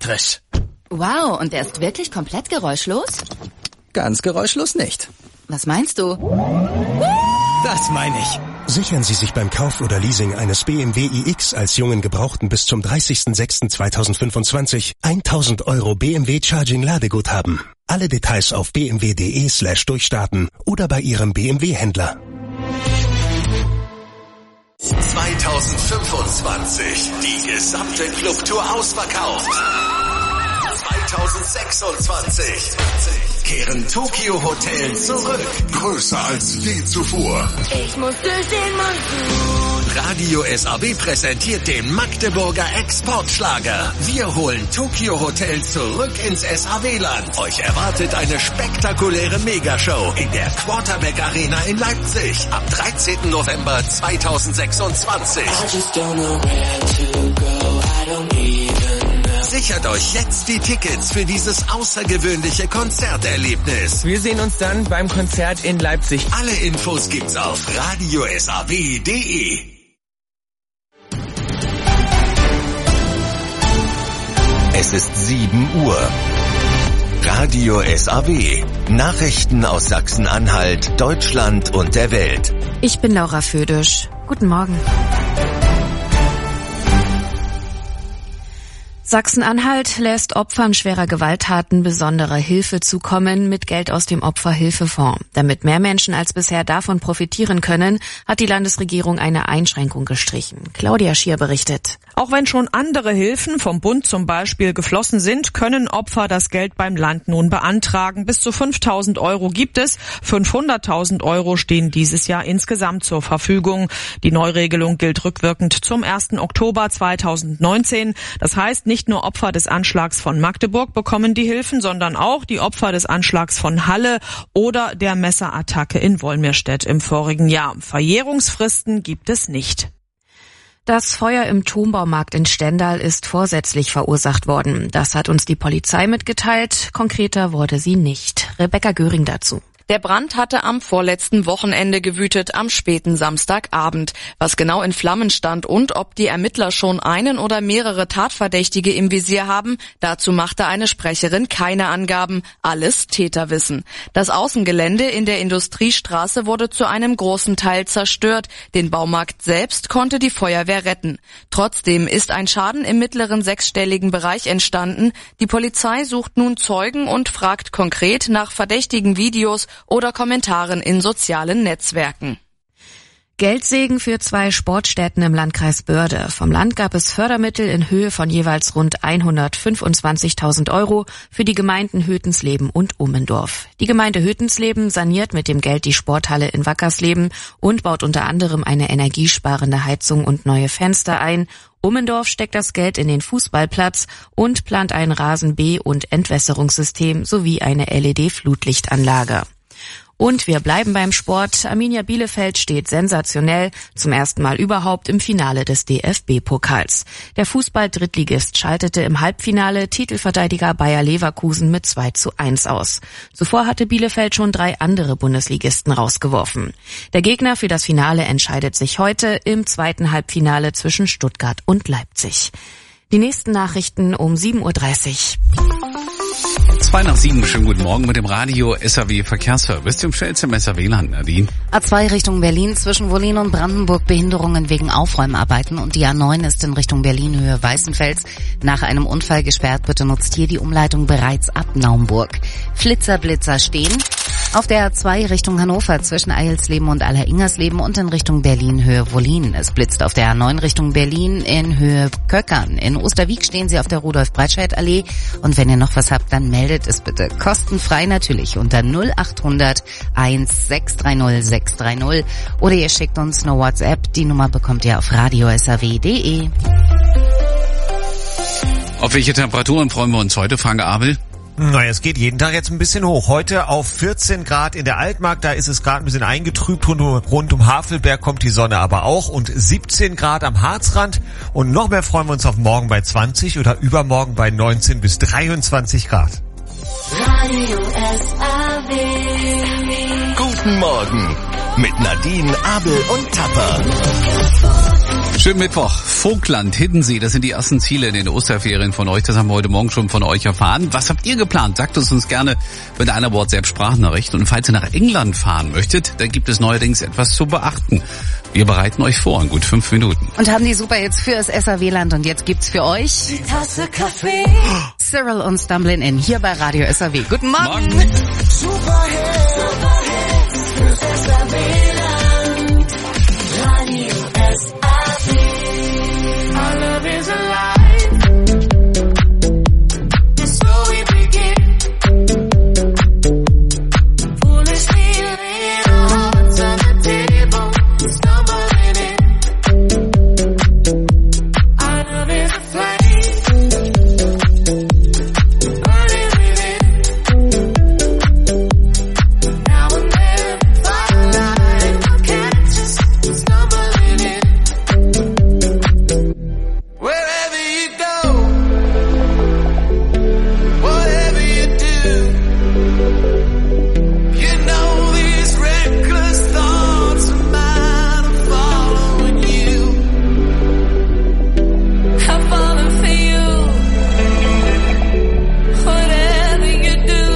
elektrisch. Wow, und der ist wirklich komplett geräuschlos? Ganz geräuschlos nicht. Was meinst du? Das meine ich. Sichern Sie sich beim Kauf oder Leasing eines BMW iX als jungen Gebrauchten bis zum 30.06.2025 1.000 € BMW Charging Ladeguthaben. Alle Details auf bmw.de/durchstarten oder bei Ihrem BMW-Händler. 2025. Die gesamte Clubtour ausverkauft. 2026 kehren Tokio Hotels zurück. Größer als je zuvor. Ich muss durch den Monsun. Radio SAW präsentiert den Magdeburger Exportschlager. Wir holen Tokio Hotels zurück ins SAW-Land. Euch erwartet eine spektakuläre Megashow in der Quarterback Arena in Leipzig am 13. November 2026. Sichert euch jetzt die Tickets für dieses außergewöhnliche Konzerterlebnis. Wir sehen uns dann beim Konzert in Leipzig. Alle Infos gibt's auf radiosaw.de. Es ist 7 Uhr. Radio SAW. Nachrichten aus Sachsen-Anhalt, Deutschland und der Welt. Ich bin Laura Födisch. Guten Morgen. Sachsen-Anhalt lässt Opfern schwerer Gewalttaten besondere Hilfe zukommen mit Geld aus dem Opferhilfefonds. Damit mehr Menschen als bisher davon profitieren können, hat die Landesregierung eine Einschränkung gestrichen. Claudia Schier berichtet. Auch wenn schon andere Hilfen vom Bund zum Beispiel geflossen sind, können Opfer das Geld beim Land nun beantragen. Bis zu 5.000 € gibt es. 500.000 € stehen dieses Jahr insgesamt zur Verfügung. Die Neuregelung gilt rückwirkend zum 1. Oktober 2019. Das heißt, nicht nur Opfer des Anschlags von Magdeburg bekommen die Hilfen, sondern auch die Opfer des Anschlags von Halle oder der Messerattacke in Wolmirstedt im vorigen Jahr. Verjährungsfristen gibt es nicht. Das Feuer im Turmbaumarkt in Stendal ist vorsätzlich verursacht worden. Das hat uns die Polizei mitgeteilt. Konkreter wurde sie nicht. Rebecca Göring dazu. Der Brand hatte am vorletzten Wochenende gewütet, am späten Samstagabend. Was genau in Flammen stand und ob die Ermittler schon einen oder mehrere Tatverdächtige im Visier haben, dazu machte eine Sprecherin keine Angaben. Alles Täterwissen. Das Außengelände in der Industriestraße wurde zu einem großen Teil zerstört. Den Baumarkt selbst konnte die Feuerwehr retten. Trotzdem ist ein Schaden im mittleren sechsstelligen Bereich entstanden. Die Polizei sucht nun Zeugen und fragt konkret nach verdächtigen Videos oder Kommentaren in sozialen Netzwerken. Geldsegen für 2 Sportstätten im Landkreis Börde. Vom Land gab es Fördermittel in Höhe von jeweils rund 125.000 € für die Gemeinden Hötensleben und Ummendorf. Die Gemeinde Hötensleben saniert mit dem Geld die Sporthalle in Wackersleben und baut unter anderem eine energiesparende Heizung und neue Fenster ein. Ummendorf steckt das Geld in den Fußballplatz und plant ein Rasen-B- und Entwässerungssystem sowie eine LED-Flutlichtanlage. Und wir bleiben beim Sport. Arminia Bielefeld steht sensationell zum ersten Mal überhaupt im Finale des DFB-Pokals. Der Fußball-Drittligist schaltete im Halbfinale Titelverteidiger Bayer Leverkusen mit 2:1 aus. Zuvor hatte Bielefeld schon 3 andere Bundesligisten rausgeworfen. Der Gegner für das Finale entscheidet sich heute im zweiten Halbfinale zwischen Stuttgart und Leipzig. Die nächsten Nachrichten um 7:30 Uhr. 6:02. Schönen guten Morgen mit dem Radio SAW Verkehrsservice, dem schnellsten im SAW-Land, Nadine. A2 Richtung Berlin zwischen Wollin und Brandenburg Behinderungen wegen Aufräumarbeiten und die A9 ist in Richtung Berlin Höhe Weißenfels nach einem Unfall gesperrt. Bitte nutzt hier die Umleitung bereits ab Naumburg. Flitzer stehen. Auf der A2 Richtung Hannover zwischen Eilsleben und Aller-Ingersleben und in Richtung Berlin Höhe Wollin. Es blitzt auf der A9 Richtung Berlin in Höhe Köckern. In Osterwieck stehen Sie auf der Rudolf-Breitscheid-Allee. Und wenn ihr noch was habt, dann meldet es bitte kostenfrei natürlich unter 0800 1630 630 oder ihr schickt uns eine WhatsApp. Die Nummer bekommt ihr auf radiosaw.de. Auf welche Temperaturen freuen wir uns heute, Frank Abel? Naja, es geht jeden Tag jetzt ein bisschen hoch. Heute auf 14 Grad in der Altmark, da ist es gerade ein bisschen eingetrübt. Rund um Havelberg kommt die Sonne aber auch. Und 17 Grad am Harzrand. Und noch mehr freuen wir uns auf morgen bei 20 oder übermorgen bei 19 bis 23 Grad. Radio SAW. Guten Morgen. mit Nadine, Abel und Tapper. Schönen Mittwoch. Vogtland, Hiddensee, das sind die ersten Ziele in den Osterferien von euch. Das haben wir heute Morgen schon von euch erfahren. Was habt ihr geplant? Sagt es uns gerne mit einer WhatsApp-Sprachnachricht. Und falls ihr nach England fahren möchtet, dann gibt es neuerdings etwas zu beachten. Wir bereiten euch vor in gut 5 Minuten. Und haben die Superhits für das SAW-Land. Und jetzt gibt's für euch die Tasse Kaffee. Cyril und Stumblin' In hier bei Radio SAW. Guten Morgen. Superhits fürs SAW-Land. Radio SAW. Our love is alive. It's so we begin. Foolishly laying our hearts on the table. Stumbling in. Our love is a flame. Burning within. Now and then, firelight. Can't just stumbling in. Wherever you go, whatever you do, you know these reckless thoughts of mine are following you. I'm falling for you. Whatever you do,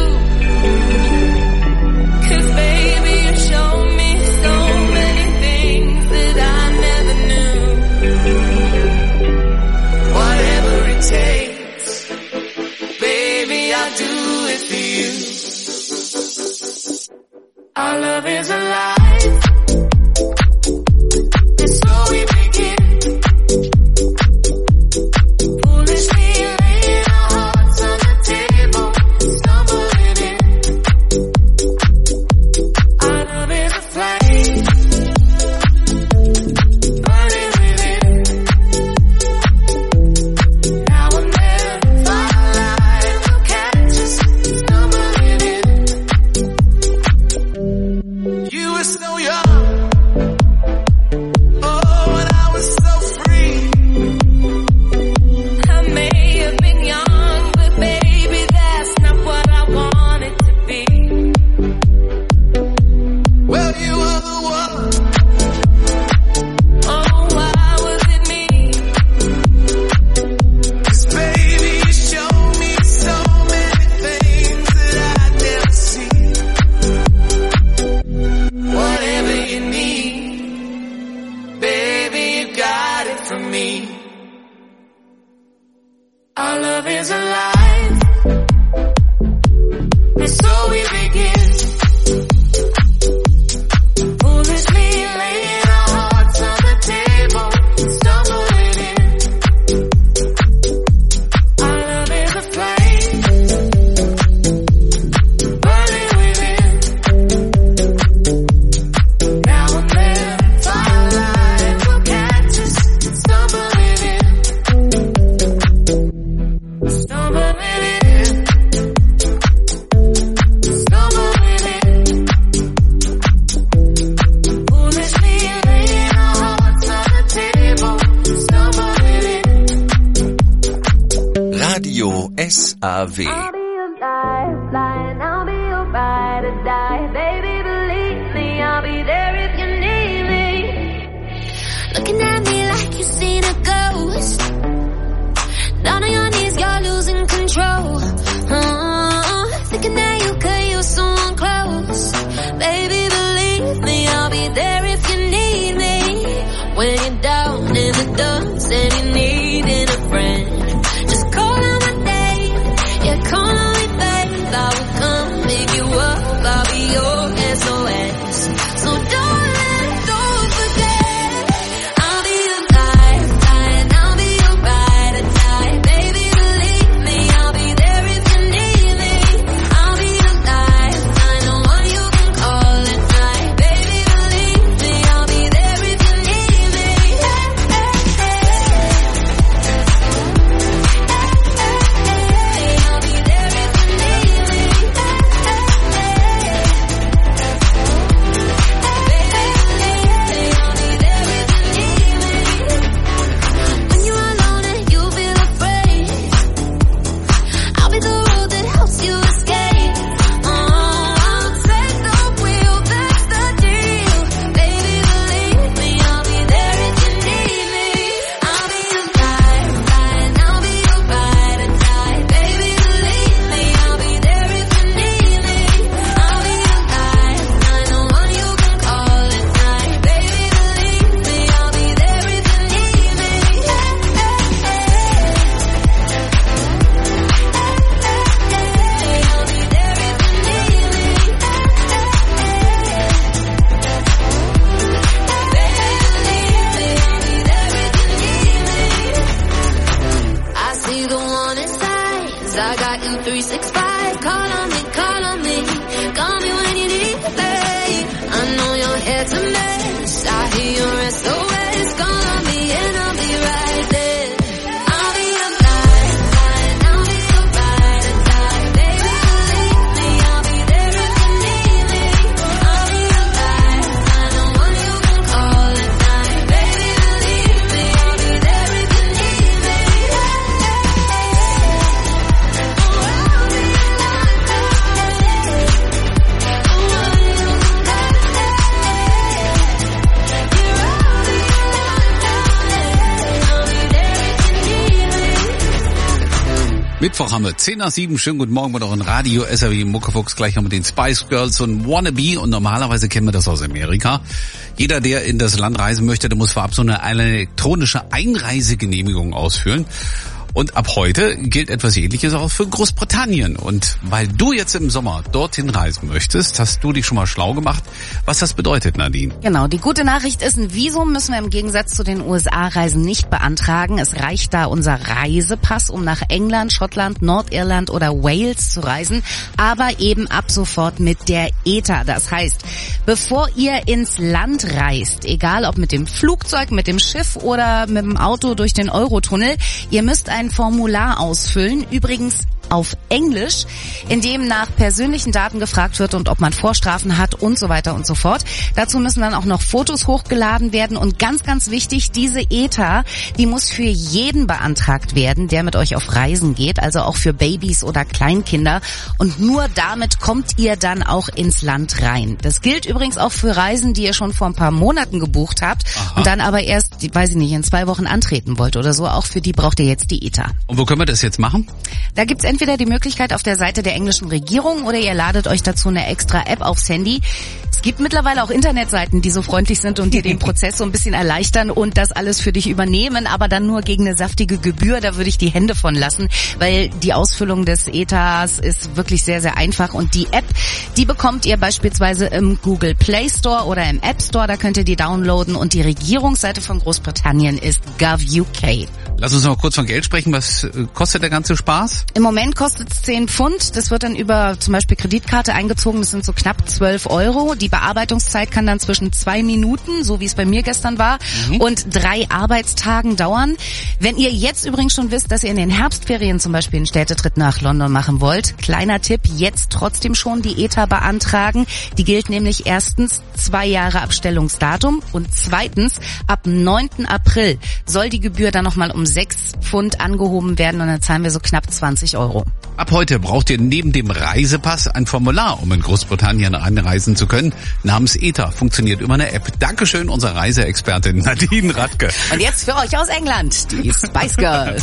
'cause baby you show me so many things that I never knew. Whatever it takes, baby, I'll do it for you. Our love is alive. And so we begin. Foolishly laying our hearts on the table. Stumbling in. Our love is a flame. Burning within. Now and then, firelight will catch us stumbling in. You were so young, oh, and I was so free. I may have been young, but baby, that's not what I wanted to be. Well, you were the one. Oh, why was it me? 'Cause baby, you showed me so many things that I'd never seen. Whatever you need, baby, you got it from me. Our love is alive, and so we begin. Foolishly laying our hearts on the table, stumbling in. Our love is a flame, burning within. Now and then, firelight will catch us stumbling in. Stumbling in. Stumbling in. Foolishly laying our hearts on the table, stumbling in. Radio SAW. I'll be your lifeline, I'll be your ride or die. Baby, believe me, I'll be there if you need me. Looking at me like you've seen a ghost. Down on your knees, you're losing control. Thinking that you could use someone close. Baby, believe me, I'll be there if you need me. When you're down in the dumps and you're needing a friend, just call out my name. Yeah, call I got you 365. Call on me, call me when you need me, babe. I know you're here to miss. I hear your SOS. Call on me and I'll be right there. I'll be your lifeline, I'll be your ride or die. Baby, believe me, I'll be there if you need me. I'll be your lifeline, the one you can call at night. Baby, believe me, I'll be there if you need me. Mittwoch haben wir 10:07. Schönen guten Morgen mit euren Radio SRW Muckefuchs. Gleich haben wir den Spice Girls und Wannabe. Und normalerweise kennen wir das aus Amerika. Jeder, der in das Land reisen möchte, der muss vorab so eine elektronische Einreisegenehmigung ausfüllen. Und ab heute gilt etwas Ähnliches auch für Großbritannien. Und weil du jetzt im Sommer dorthin reisen möchtest, hast du dich schon mal schlau gemacht, was das bedeutet, Nadine. Genau, die gute Nachricht ist, ein Visum müssen wir im Gegensatz zu den USA-Reisen nicht beantragen. Es reicht da unser Reisepass, um nach England, Schottland, Nordirland oder Wales zu reisen, aber eben ab sofort mit der ETA. Das heißt, bevor ihr ins Land reist, egal ob mit dem Flugzeug, mit dem Schiff oder mit dem Auto durch den Eurotunnel, ihr müsst ein Formular ausfüllen, übrigens auf Englisch, in dem nach persönlichen Daten gefragt wird und ob man Vorstrafen hat und so weiter und so fort. Dazu müssen dann auch noch Fotos hochgeladen werden und ganz, ganz wichtig, diese ETA, die muss für jeden beantragt werden, der mit euch auf Reisen geht, also auch für Babys oder Kleinkinder, und nur damit kommt ihr dann auch ins Land rein. Das gilt übrigens auch für Reisen, die ihr schon vor ein paar Monaten gebucht habt. Aha. Und dann aber erst, weiß ich nicht, in 2 Wochen antreten wollt oder so. Auch für die braucht ihr jetzt die ETA. Und wo können wir das jetzt machen? Da gibt's entweder die Möglichkeit auf der Seite der englischen Regierung oder ihr ladet euch dazu eine extra App aufs Handy. Es gibt mittlerweile auch Internetseiten, die so freundlich sind und dir den Prozess so ein bisschen erleichtern und das alles für dich übernehmen, aber dann nur gegen eine saftige Gebühr. Da würde ich die Hände von lassen, weil die Ausfüllung des ETAs ist wirklich sehr, sehr einfach. Und die App, die bekommt ihr beispielsweise im Google Play Store oder im App Store. Da könnt ihr die downloaden und die Regierungsseite von Großbritannien ist gov.uk. Lass uns noch kurz von Geld sprechen. Was kostet der ganze Spaß? Im Moment kostet es 10 Pfund. Das wird dann über zum Beispiel Kreditkarte eingezogen. Das sind so knapp 12 €. Die Bearbeitungszeit kann dann zwischen 2 Minuten, so wie es bei mir gestern war, und 3 Arbeitstagen dauern. Wenn ihr jetzt übrigens schon wisst, dass ihr in den Herbstferien zum Beispiel einen Städtetritt nach London machen wollt, kleiner Tipp, jetzt trotzdem schon die ETA beantragen. Die gilt nämlich erstens 2 Jahre Abstellungsdatum und zweitens ab 9. April soll die Gebühr dann nochmal um 6 Pfund angehoben werden und dann zahlen wir so knapp 20 €. Ab heute braucht ihr neben dem Reisepass ein Formular, um in Großbritannien einreisen zu können, namens ETA. Funktioniert über eine App. Dankeschön, unsere Reiseexpertin Nadine Radke. Und jetzt für euch aus England, die Spice Girls.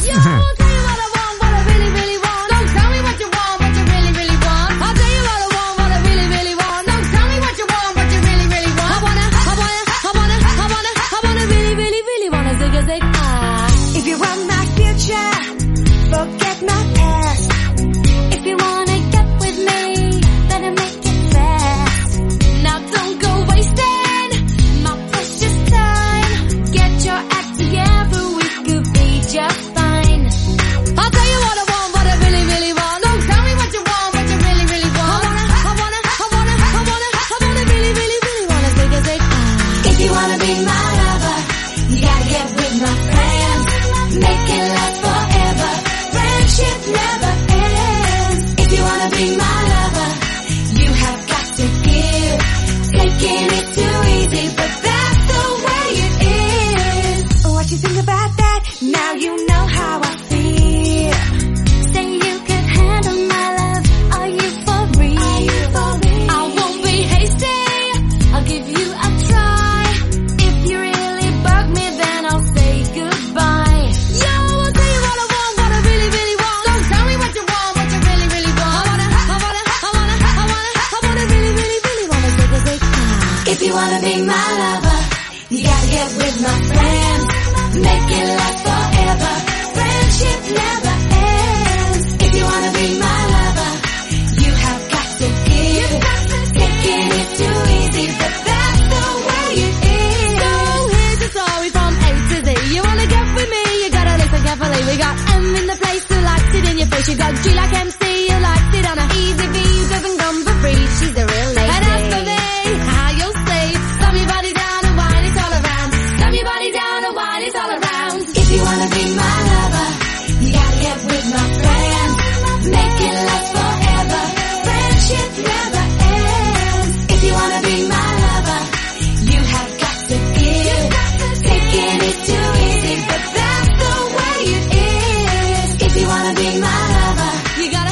You got G like MC, you like sit on a easy V, you doesn't come for free. She's a real lady. And as for me, how you'll say, slam your body down and wine it all around. Slam your body down and wine it all around. If you wanna be my lover, you gotta get with my friends. Make it last forever. Friendship never ends. If you wanna be my lover, you have got to give. Taking it too easy, but that's the way it is. If you wanna be my lover, you gotta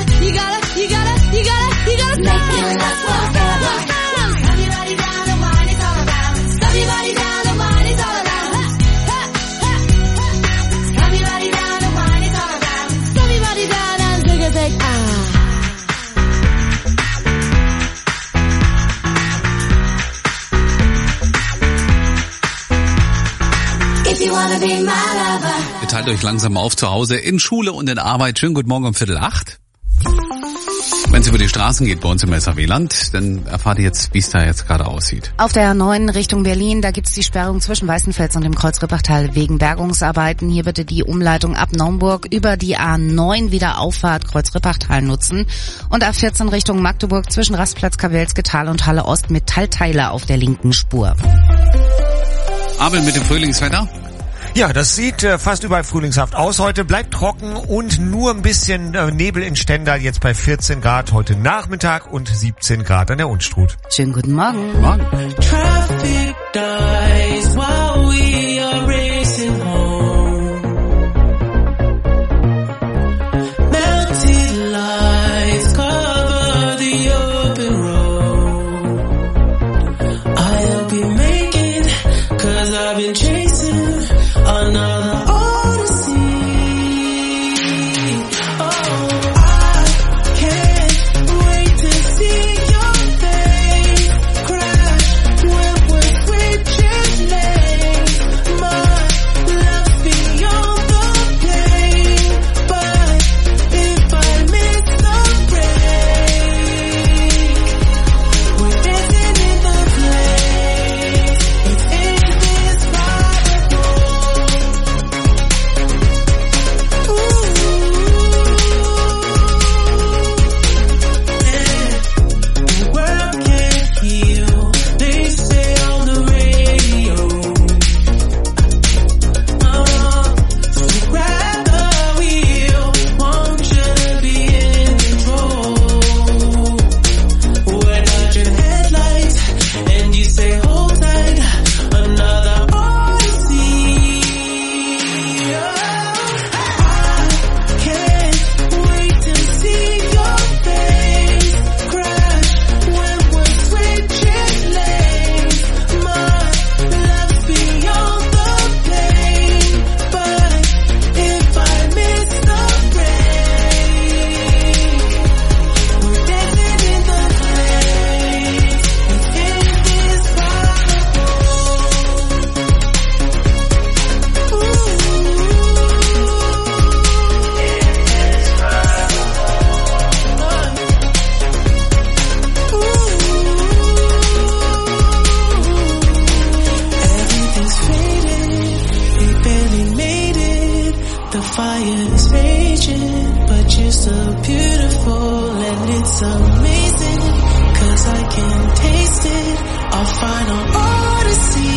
make it last forever. Slam your body down and wine it all around. Slam your body down and wine it all around. Slam your body down and wine it all around. Slam your body down and take a take. If you wanna be my lover. Ihr teilt euch langsam auf zu Hause, in Schule und in Arbeit. Schönen guten Morgen um 7:45. Wenn es über die Straßen geht bei uns im SAW-Land, dann erfahrt ihr jetzt, wie es da jetzt gerade aussieht. Auf der A9 Richtung Berlin, da gibt's die Sperrung zwischen Weißenfels und dem Kreuz-Rippachtal wegen Bergungsarbeiten. Hier bitte die Umleitung ab Naumburg über die A9 wieder Auffahrt Kreuz-Rippachtal nutzen. Und A14 Richtung Magdeburg zwischen Rastplatz Kawelske-Tal und Halle Ost Metallteile auf der linken Spur. Abel mit dem Frühlingswetter. Ja, das sieht fast überall frühlingshaft aus. Heute bleibt trocken und nur ein bisschen Nebel in Stendal, jetzt bei 14 Grad heute Nachmittag und 17 Grad an der Unstrut. Schönen guten Morgen. Morgen. Traffic dies while we are racing home. Melted lights cover the open road. I'll be making, 'cause I've been chasing another odyssey. Oh, I can't wait to see your face crash when we're switching lanes. My love's beyond the pain, but if I miss the break, we're dancing in the place. It's indescribable. The world can't heal, they say on the radio. So grab the wheel, won't you be in control? We're dodging headlights, and you say hold tight, another odyssey. I can't wait to see your face crash when we're switching lanes. My love's beyond the pain, but if I miss the break, we're dancing in the place. It's indescribable. Everything's faded, we barely made it. The fire is raging, but you're so beautiful and it's amazing. 'Cause I can taste it, our final odyssey.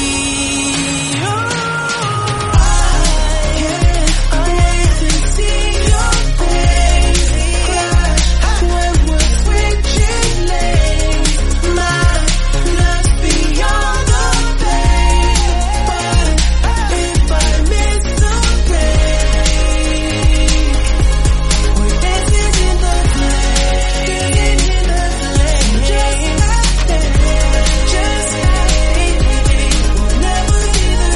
I can't wait to see your face crash when we're switching lanes. My love's beyond the pain, but if I miss the break, we're dancing in the place, just right there, just right there. We'll never be the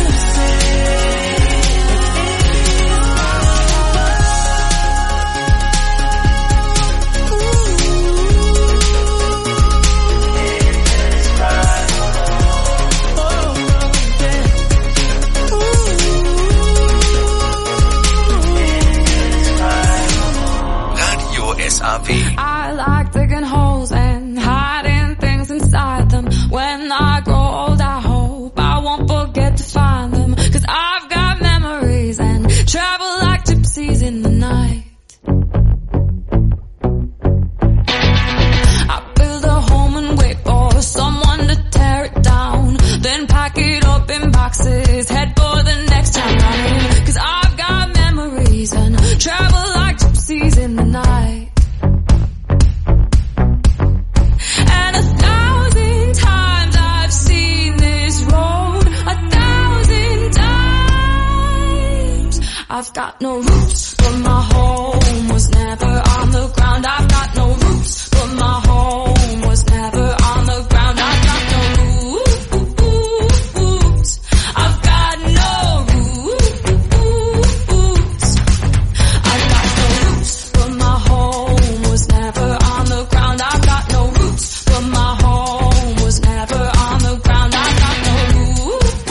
Radio SAW. I like digging holes and hiding things inside them. When I grow old, I hope I won't forget to find them. 'Cause I've got memories and travel like gypsies in the night. night. And 1,000 times I've seen this road, 1,000 times. I've got no roots, but my home was never on the ground. I've got no roots, but my home was never on the ground. I've got no roots. I've got no roots. I've got no roots, but my home was never on the ground. I've got no roots, but my home was never on the ground. I've got no roots.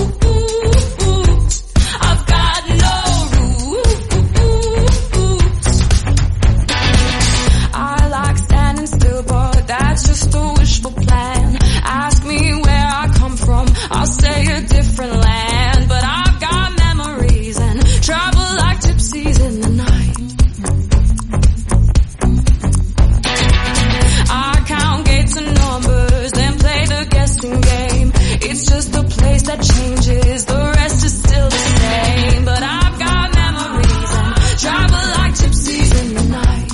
I've got no roots. I like standing still, but that's just a wishful plan. Ask me where I come from, I'll say a different land. But I've got memories and travel like gypsies in the night. I count gates and numbers, then play the guessing game. It's just a place that changes, the rest is still the same. But I've got memories and travel like gypsies in the night.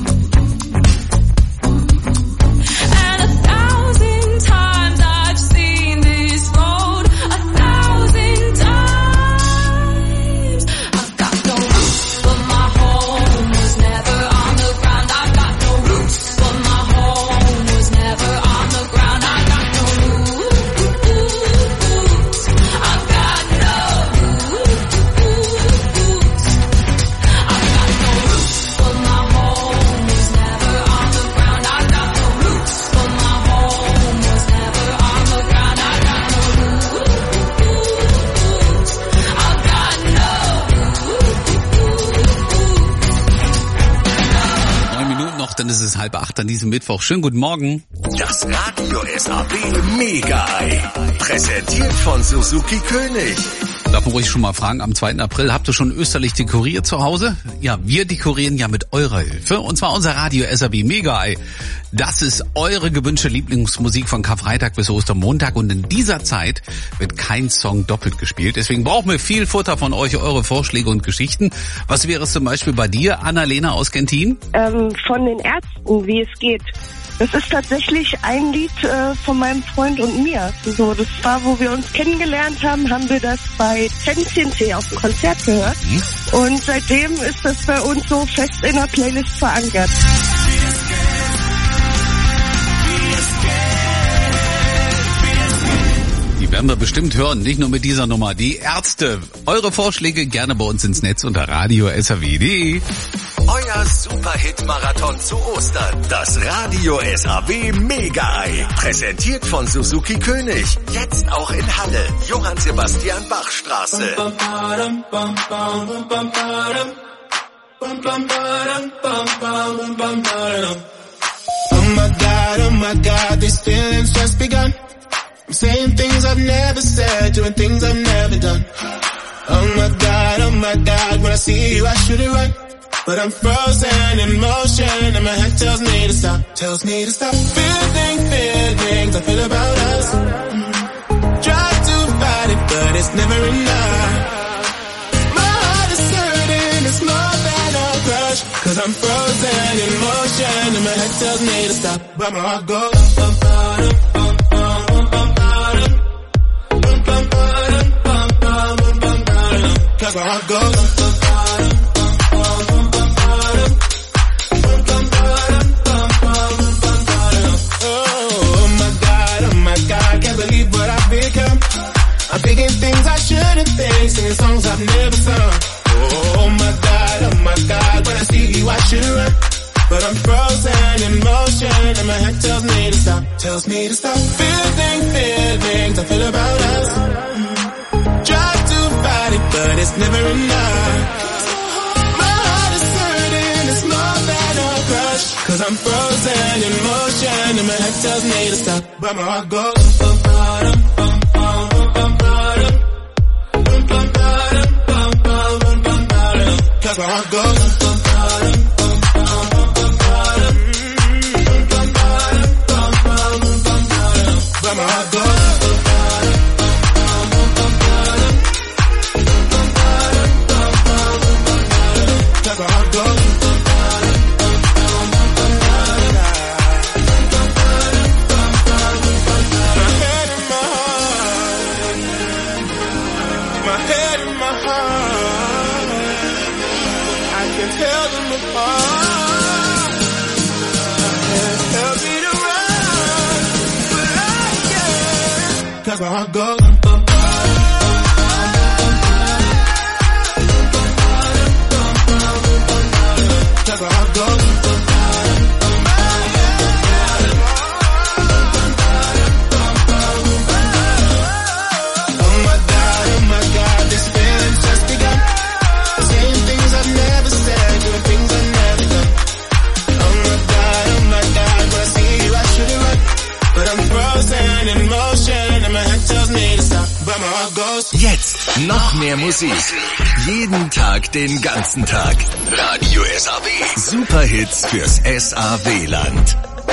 And 1,000 times I've seen this road, 1,000 times. I've got no roots, but my home was never on the ground. I've got no roots, but my home was never on the ground. I've got no roots. I've got no roots. I've got no roots, but my home was never on the ground. I've got no roots, but my home was never on the ground. I've got no roots. I've got no roots. 9 Minuten noch, dann ist es 7:30 an diesem Mittwoch. Schönen guten Morgen. Das Radio SAB Mega-Ei. Präsentiert von Suzuki König. Darf man ruhig schon mal fragen, am 2. April habt ihr schon österlich dekoriert zu Hause? Ja, wir dekorieren ja mit eurer Hilfe. Und zwar unser Radio SAB Mega-Ei. Das ist eure gewünschte Lieblingsmusik von Karfreitag bis Ostermontag. Und in dieser Zeit wird kein Song doppelt gespielt. Deswegen brauchen wir viel Futter von euch, eure Vorschläge und Geschichten. Was wäre es zum Beispiel bei dir, Annalena aus Gentin? Von den Ärzten, wie es geht. Das ist tatsächlich ein Lied von meinem Freund und mir. So, das war, wo wir uns kennengelernt haben, haben wir das bei 10cc auf dem Konzert gehört. Und seitdem ist das bei uns so fest in der Playlist verankert. Die werden wir bestimmt hören, nicht nur mit dieser Nummer. Die Ärzte. Eure Vorschläge gerne bei uns ins Netz unter radio.saw.de. Euer Superhit-Marathon zu Ostern. Das Radio SAB Mega-Ei. Präsentiert von Suzuki König. Jetzt auch in Halle. Johann Sebastian Bach Straße. Oh my God, these feelings just begun. I'm saying things I've never said, doing things I've never done. Oh my God, when I see you I should it right. But I'm frozen in motion and my head tells me to stop. Feelings I feel about us. Try to fight it, but it's never enough. My heart is hurting, it's more than a crush. Cause I'm frozen in motion and my head tells me to stop. But my heart goes cause my heart goes I'm thinking things I shouldn't think, singing songs I've never sung. Oh my God, when I see you I should run. But I'm frozen in motion and my head tells me to stop. Feelings I feel about us. Try to fight it, but it's never enough. My heart is hurting, it's more than a crush. Cause I'm frozen in motion and my head tells me to stop. But my heart goes cause my heart goes but my heart goes cause my heart goes 'cause my heart goes. Cause my heart goes. Oh my God, this feeling's just begun. Saying things I've never said, doing things I've never done. Oh my God, when I see you I should've run. But I'm frozen in motion and my head tells me to stop, but my heart goes. Jetzt noch mehr Musik. Jeden Tag, den ganzen Tag. Radio SAW. Superhits fürs SAW-Land.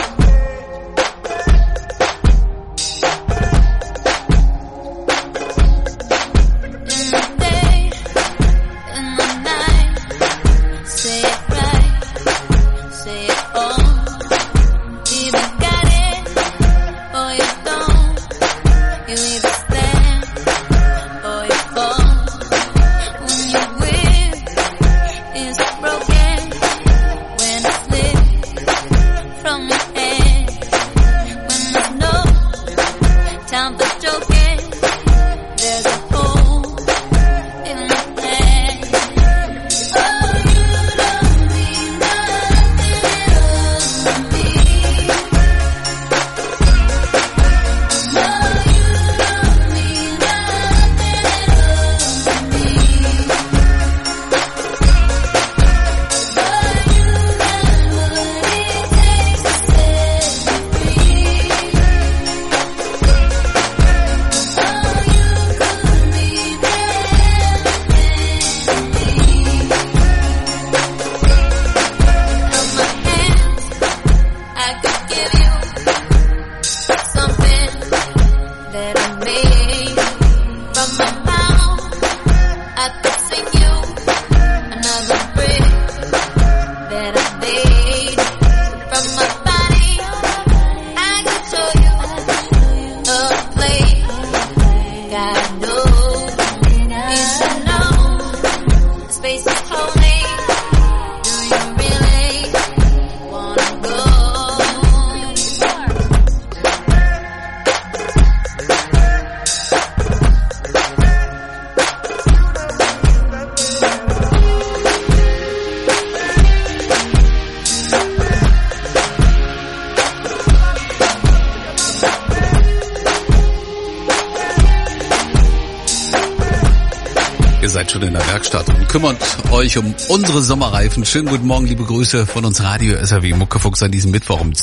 Seid schon in der Werkstatt und kümmert euch um unsere Sommerreifen. Schönen guten Morgen, liebe Grüße von uns Radio SAW Muckefuchs an diesem Mittwoch um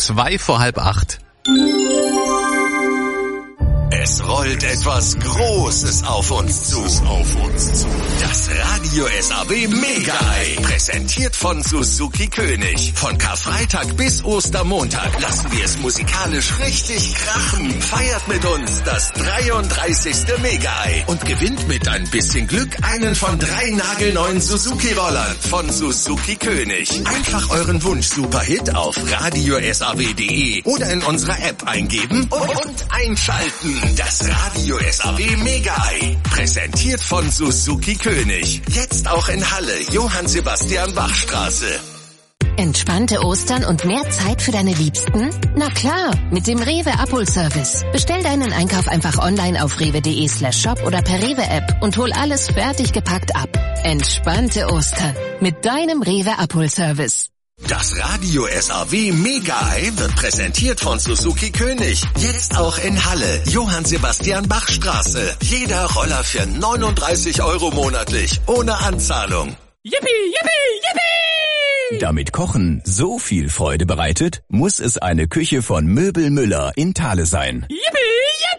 7:45. Es rollt etwas Großes auf uns zu. Das Radio SAW Mega-Ei, präsentiert von Suzuki König. Von Karfreitag bis Ostermontag lassen wir es musikalisch richtig krachen. Feiert mit uns das 33. Mega-Ei und gewinnt mit ein bisschen Glück einen von 3 nagelneuen Suzuki-Rollern von Suzuki König. Einfach euren Wunsch-Superhit auf radiosaw.de oder in unserer App eingeben und einschalten. Das Radio SAW Mega-Ei, präsentiert von Suzuki König. Jetzt auch in Halle, Johann-Sebastian-Bach-Straße. Entspannte Ostern und mehr Zeit für deine Liebsten? Na klar, mit dem Rewe Abholservice. Bestell deinen Einkauf einfach online auf rewe.de/shop oder per Rewe-App und hol alles fertig gepackt ab. Entspannte Ostern mit deinem Rewe Abholservice. Das Radio SAW Mega-Ei wird präsentiert von Suzuki König. Jetzt auch in Halle, Johann-Sebastian-Bach-Straße. Jeder Roller für 39 € monatlich, ohne Anzahlung. Yippie, yippie, yippie! Damit Kochen so viel Freude bereitet, muss es eine Küche von Möbel Müller in Thale sein. Yippie, yippie!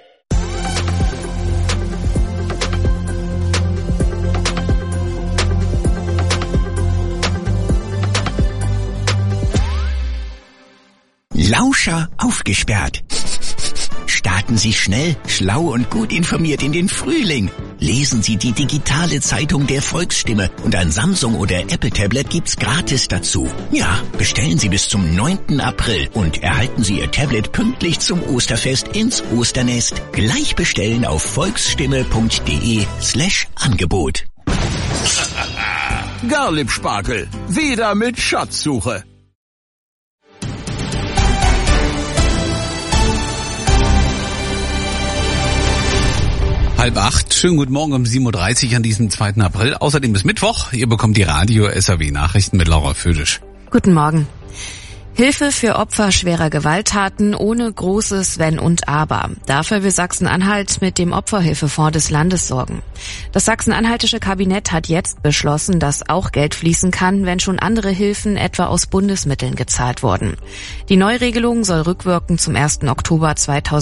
Lauscher aufgesperrt. Starten Sie schnell, schlau und gut informiert in den Frühling. Lesen Sie die digitale Zeitung der Volksstimme und ein Samsung- oder Apple-Tablet gibt's gratis dazu. Ja, bestellen Sie bis zum 9. April und erhalten Sie Ihr Tablet pünktlich zum Osterfest ins Osternest. Gleich bestellen auf volksstimme.de/Angebot. Garlip-Spargel, wieder mit Schatzsuche. 7:30. Schönen guten Morgen um 7:30 Uhr an diesem 2. April. Außerdem ist Mittwoch. Ihr bekommt die Radio SAW Nachrichten mit Laura Födisch. Guten Morgen. Hilfe für Opfer schwerer Gewalttaten ohne großes Wenn und Aber. Dafür will Sachsen-Anhalt mit dem Opferhilfefonds des Landes sorgen. Das sachsen-anhaltische Kabinett hat jetzt beschlossen, dass auch Geld fließen kann, wenn schon andere Hilfen etwa aus Bundesmitteln gezahlt wurden. Die Neuregelung soll rückwirkend zum 1. Oktober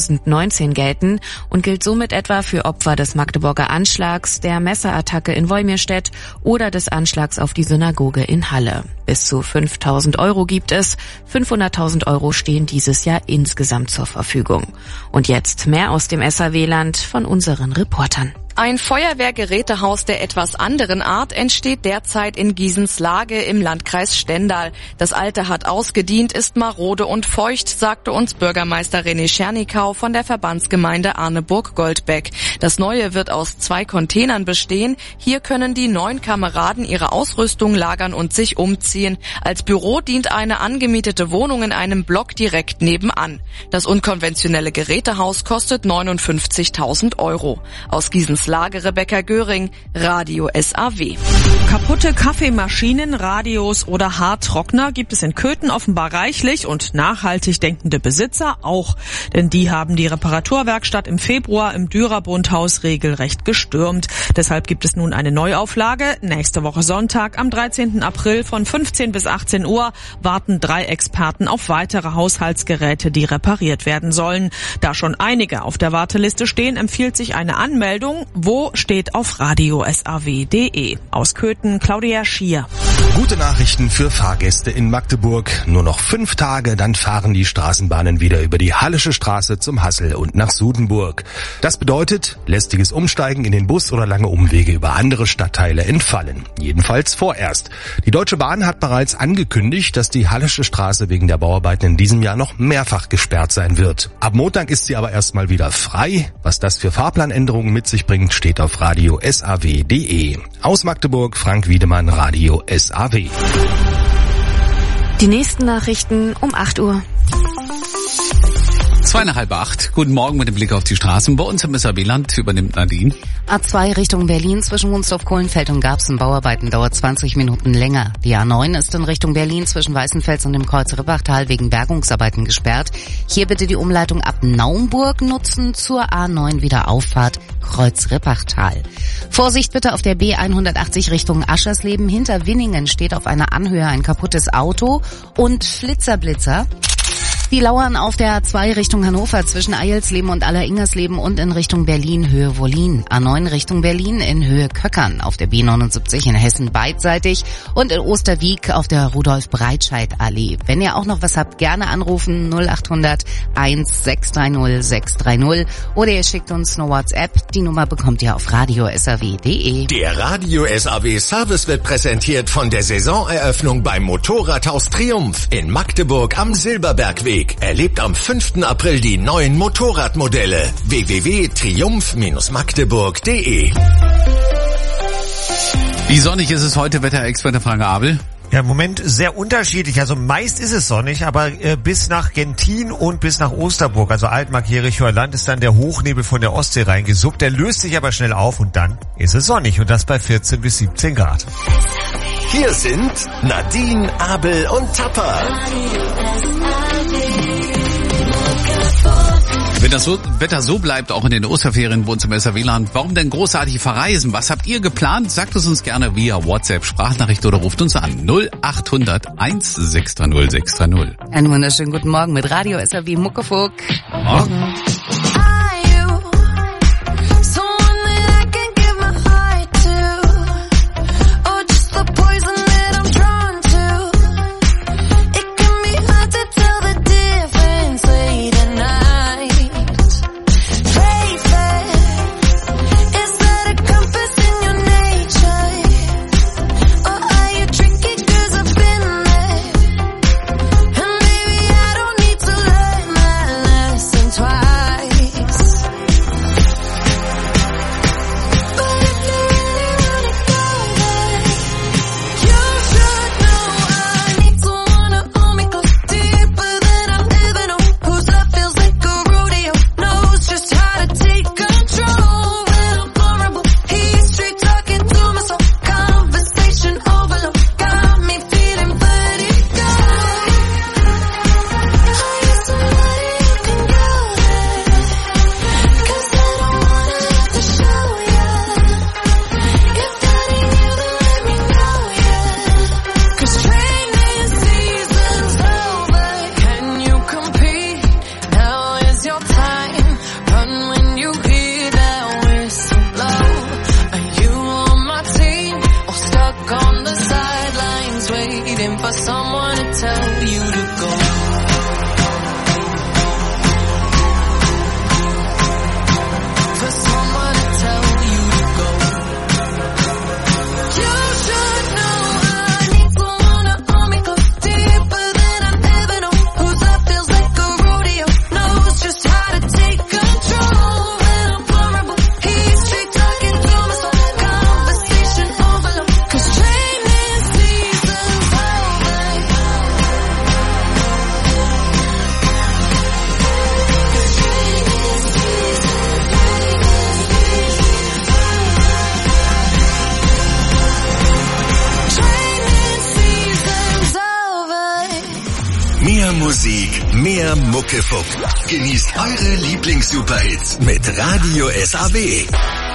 2019 gelten und gilt somit etwa für Opfer des Magdeburger Anschlags, der Messerattacke in Wolmirstedt oder des Anschlags auf die Synagoge in Halle. Bis zu 5.000 € gibt es. 500.000 € stehen dieses Jahr insgesamt zur Verfügung. Und jetzt mehr aus dem SAW-Land von unseren Reportern. Ein Feuerwehrgerätehaus der etwas anderen Art entsteht derzeit in Giesenslage im Landkreis Stendal. Das alte hat ausgedient, ist marode und feucht, sagte uns Bürgermeister René Schernikau von der Verbandsgemeinde Arneburg-Goldbeck. Das neue wird aus 2 Containern bestehen. Hier können die 9 Kameraden ihre Ausrüstung lagern und sich umziehen. Als Büro dient eine angemietete Wohnung in einem Block direkt nebenan. Das unkonventionelle Gerätehaus kostet 59.000 €. Aus Giesenslage Rebecca Göring, Radio SAW. Kaputte Kaffeemaschinen, Radios oder Haartrockner gibt es in Köthen offenbar reichlich und nachhaltig denkende Besitzer auch. Denn die haben die Reparaturwerkstatt im Februar im Dürerbundhaus regelrecht gestürmt. Deshalb gibt es nun eine Neuauflage. Nächste Woche Sonntag am 13. April von 15 bis 18 Uhr warten 3 Experten auf weitere Haushaltsgeräte, die repariert werden sollen. Da schon einige auf der Warteliste stehen, empfiehlt sich eine Anmeldung. Wo steht auf radiosaw.de. Aus Köthen, Claudia Schier. Gute Nachrichten für Fahrgäste in Magdeburg. Nur noch 5 Tage, dann fahren die Straßenbahnen wieder über die Hallische Straße zum Hassel und nach Sudenburg. Das bedeutet, lästiges Umsteigen in den Bus oder lange Umwege über andere Stadtteile entfallen. Jedenfalls vorerst. Die Deutsche Bahn hat bereits angekündigt, dass die Hallische Straße wegen der Bauarbeiten in diesem Jahr noch mehrfach gesperrt sein wird. Ab Montag ist sie aber erstmal wieder frei. Was das für Fahrplanänderungen mit sich bringt, steht auf radiosaw.de. Aus Magdeburg, Frank Wiedemann, Radio SAW. Die nächsten Nachrichten um 8 Uhr. 7:30. Guten Morgen mit dem Blick auf die Straßen. Bei uns im SAW-Land übernimmt Nadine. A2 Richtung Berlin zwischen Wunstorf-Kohlenfeld und Garbsen. Bauarbeiten dauert 20 Minuten länger. Die A9 ist in Richtung Berlin zwischen Weißenfels und dem Kreuz Rippachtal wegen Bergungsarbeiten gesperrt. Hier bitte die Umleitung ab Naumburg nutzen, zur A9 wieder Auffahrt Kreuz Rippachtal. Vorsicht bitte auf der B180 Richtung Aschersleben. Hinter Winningen steht auf einer Anhöhe ein kaputtes Auto und Flitzer-Blitzer. Die lauern auf der A2 Richtung Hannover zwischen Eilsleben und Alleringers-Leben und in Richtung Berlin Höhe Wollin. A9 Richtung Berlin in Höhe Köckern auf der B79 in Hessen beidseitig und in Osterwieck auf der Rudolf-Breitscheid-Allee. Wenn ihr auch noch was habt, gerne anrufen 0800 1630 630 oder ihr schickt uns eine WhatsApp. Die Nummer bekommt ihr auf radiosaw.de. Der Radio SAW Service wird präsentiert von der Saisoneröffnung beim Motorradhaus Triumph in Magdeburg am Silberbergweg. Erlebt am 5. April die neuen Motorradmodelle. www.triumph-magdeburg.de. Wie sonnig ist es heute, Wetterexperte Frank Abel? Ja, im Moment sehr unterschiedlich. Also meist ist es sonnig, aber bis nach Gentin und bis nach Osterburg, also Altmark, Jerichoer Land, ist dann der Hochnebel von der Ostsee reingesuppt. Der löst sich aber schnell auf und dann ist es sonnig und das bei 14 bis 17 Grad. Hier sind Nadine, Abel und Tapper. Wenn das Wetter so bleibt, auch in den Osterferien bei uns im SAW-Land, warum denn großartig verreisen? Was habt ihr geplant? Sagt es uns gerne via WhatsApp, Sprachnachricht oder ruft uns an 0800 1630 630. Einen wunderschönen guten Morgen mit Radio SAW Muckefuck. Morgen. Twice. Mehr Musik, mehr Muckefuck. Genießt eure Lieblings-Superhits mit Radio SAW.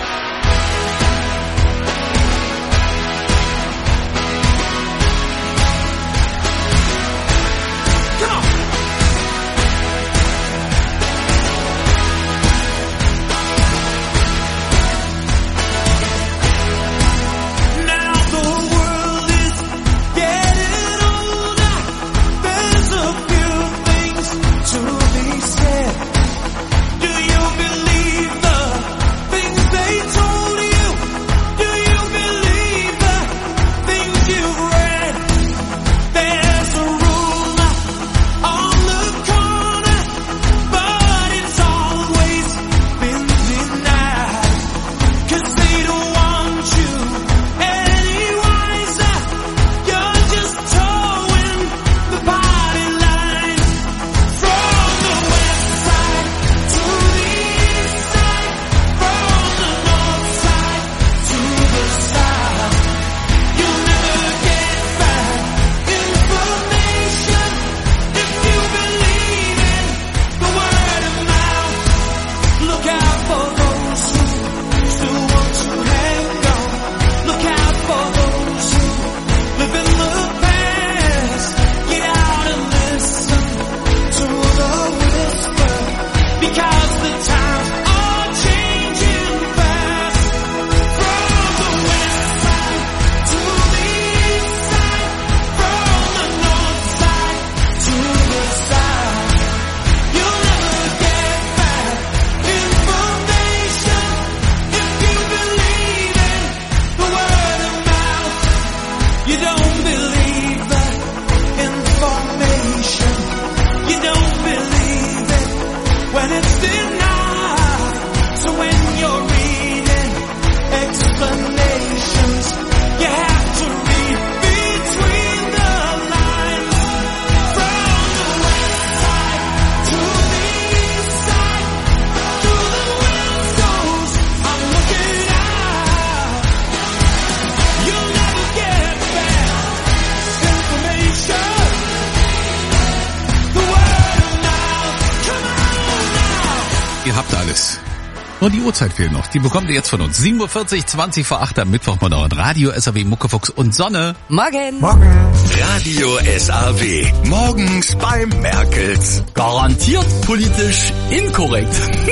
Nur die Uhrzeit fehlt noch. Die bekommt ihr jetzt von uns. 7.40 Uhr, 20 vor 8 am Mittwochmorgen. Radio SAW, Muckefuchs und Sonne. Morgen. Morgen. Radio SAW. Morgens beim Merkels. Garantiert politisch inkorrekt.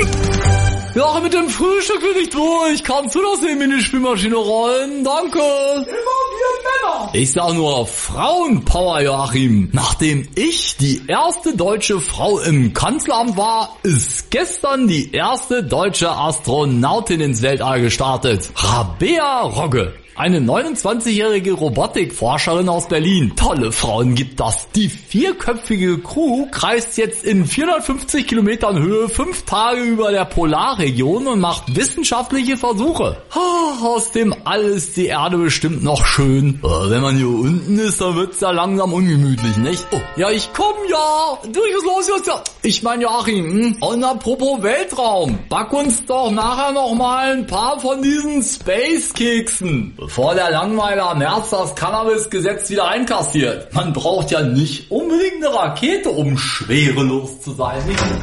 Ja, mit dem Frühstück bin ich durch. Kannst du das eben in die Spülmaschine rollen? Danke. Immer wir Männer. Ich sag nur Frauenpower, Joachim. Nachdem ich die erste deutsche Frau im Kanzleramt war, ist gestern die erste deutsche Astronautin ins Weltall gestartet. Rabea Rogge. Eine 29-jährige Robotikforscherin aus Berlin. Tolle Frauen gibt das. Die 4-köpfige Crew kreist jetzt in 450 Kilometern Höhe 5 Tage über der Polarregion und macht wissenschaftliche Versuche. Aus dem All ist die Erde bestimmt noch schön. Wenn man hier unten ist, dann wird's ja langsam ungemütlich, nicht? Oh, ja, ich komm ja. Du, was los jetzt? Ja. Ich mein Joachim, und apropos Weltraum, back uns doch nachher noch mal ein paar von diesen Space-Keksen. Bevor der Langweiler Merz das Cannabis-Gesetz wieder einkassiert. Man braucht ja nicht unbedingt eine Rakete, um schwerelos zu sein.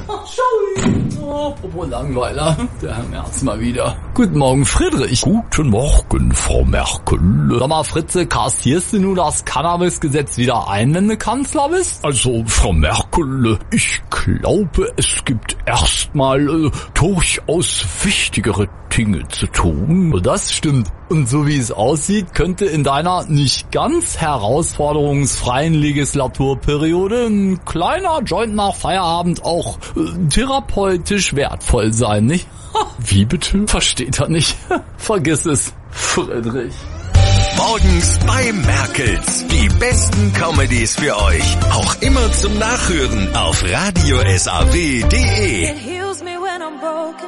Apropos Langweiler, der Herr Merz mal wieder. Guten Morgen, Friedrich. Guten Morgen, Frau Merkel. Sag mal, Fritze, kassierst du nun das Cannabis-Gesetz wieder ein, wenn du Kanzler bist? Also, Frau Merkel, ich glaube, es gibt erstmal durchaus wichtigere Dinge zu tun. Das stimmt. Und so wie es aussieht, könnte in deiner nicht ganz herausforderungsfreien Legislaturperiode ein kleiner Joint nach Feierabend auch therapeutisch wertvoll sein, nicht? Wie bitte? Versteht er nicht. Vergiss es, Friedrich. Morgens bei Merkels. Die besten Comedies für euch. Auch immer zum Nachhören auf radiosaw.de. It heals me when I'm broken.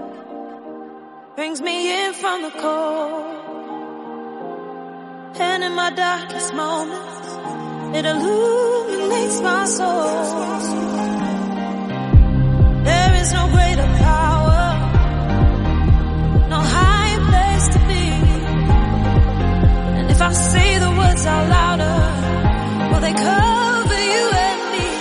Brings me in from the cold. And in my darkest moments, it illuminates my soul. There is no greater power, no higher place to be. And if I say the words out louder, will they cover you and me?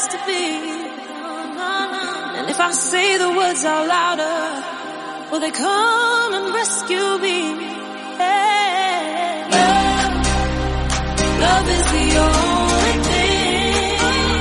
used to be. And if I say the words out louder, will they come and rescue me? Hey, love is the only thing.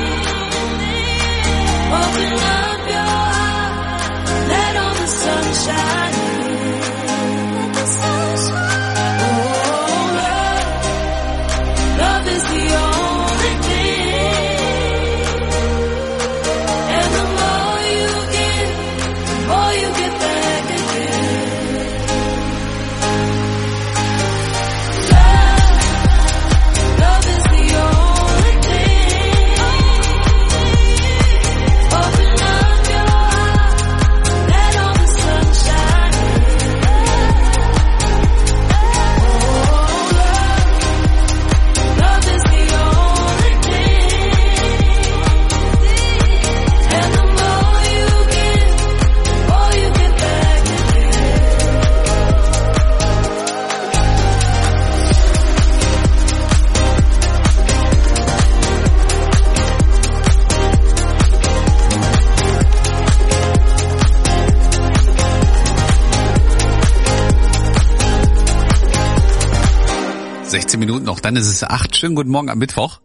Open up your heart, let all the sunshine in. Let the sunshine. Oh, love is the only thing. And the more you give, the more you get back again. Love is the only thing. Open up your heart, let all the sunshine in. Love is the only thing. And the more you give, the more you get back again. 16 Minuten noch, dann ist es 8. Schönen guten Morgen am Mittwoch.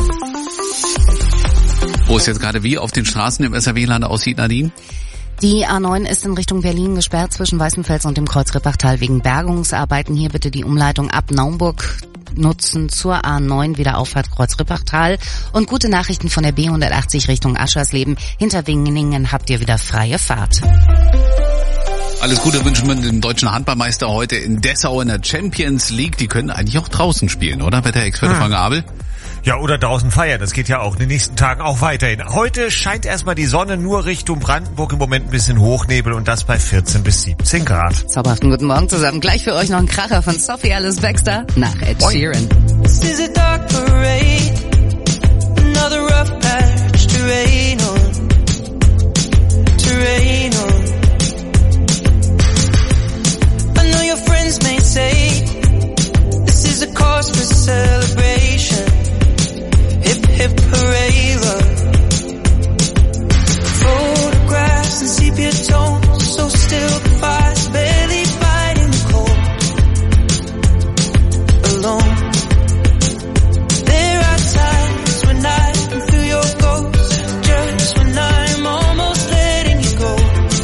Wo es jetzt gerade wie auf den Straßen im SRW-Land aussieht, Nadine? Die A9 ist in Richtung Berlin gesperrt zwischen Weißenfels und dem Kreuz-Rippachtal wegen Bergungsarbeiten. Hier bitte die Umleitung ab Naumburg nutzen zur A9 wieder Auffahrt Kreuz-Rippachtal. Und gute Nachrichten von der B180 Richtung Aschersleben. Hinter Winningen habt ihr wieder freie Fahrt. Alles Gute wünschen wir dem deutschen Handballmeister heute in Dessau in der Champions League. Die können eigentlich auch draußen spielen, oder? Wetterexperte Frank Abel. Ja, oder draußen feiern. Das geht ja auch in den nächsten Tagen auch weiterhin. Heute scheint erstmal die Sonne nur Richtung Brandenburg, im Moment ein bisschen Hochnebel und das bei 14 bis 17 Grad. Zauberhaften guten Morgen zusammen. Gleich für euch noch ein Kracher von Sophie Alice Baxter nach Ed Sheeran. This is a dark parade, another rough patch to rain on, to rain on. I know your friends may say, this is a cause for celebration, hip hip hooray love. Photographs and sepia tones, so still the fire's barely fighting the cold, alone. There are times when I can feel your ghost, just when I'm almost letting you go.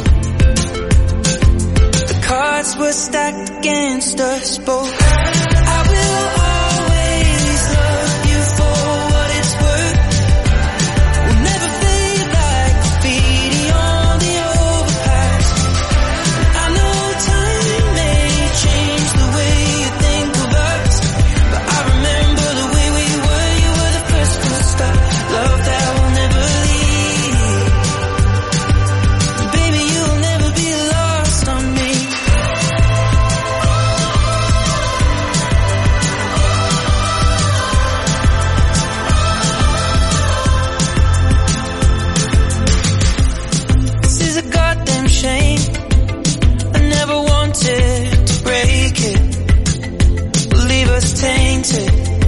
The cards were stacked against us both. I will always love you for what it's worth. We'll never fade like graffiti on the overpass. I know time may change the way you think of us, but I remember the way we were. You were the first to start. Love that will never leave. Baby, you'll never be lost on me. This is a goddamn shame. I never wanted to break it, leave us tainted.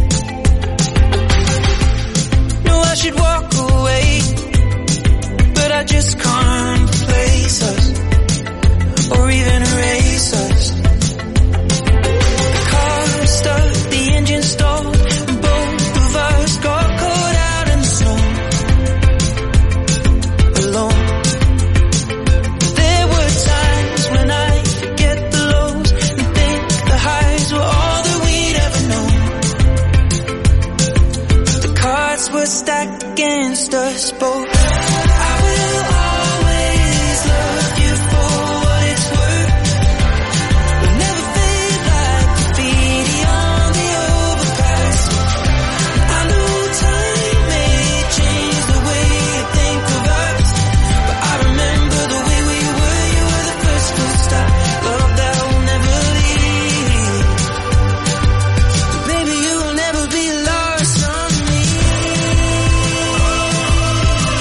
No, I should walk away, but I just can't replace us, or even erase us. The car stuck, the engine stalled, and both of us got caught out in the snow, alone. There were times when I forget the lows and think the highs were all that we'd ever known. The cards were stacked against us both. I will always love you for what it's worth. We'll never fade like graffiti on the overpass. I know time may change the way you think of us, but I remember the way we were. You were the first to stop. Love that will never leave. Baby, you will never be lost on me.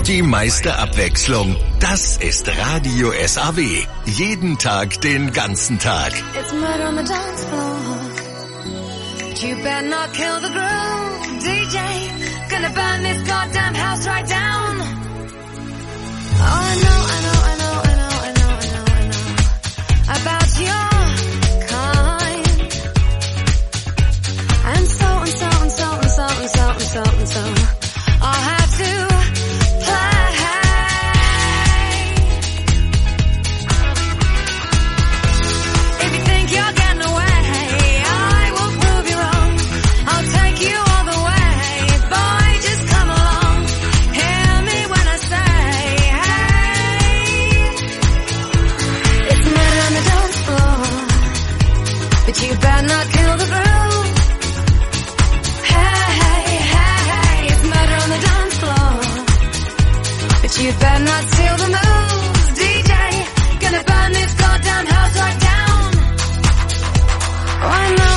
die meiste Abwechslung. Das ist Radio SAW. Jeden Tag, den ganzen Tag. It's murder on the dance floor. But you better not kill the groove, DJ. Gonna burn this goddamn house right down. Oh, I know about your kind. And so I'll have to play. If you think you're getting away, I will prove you wrong. I'll take you all the way. Boy, just come along. Hear me when I say, hey. It's murder on the dance floor, but you better not kill the groove. But you better not steal the moves, DJ. Gonna burn this goddamn house right down. Oh, I know.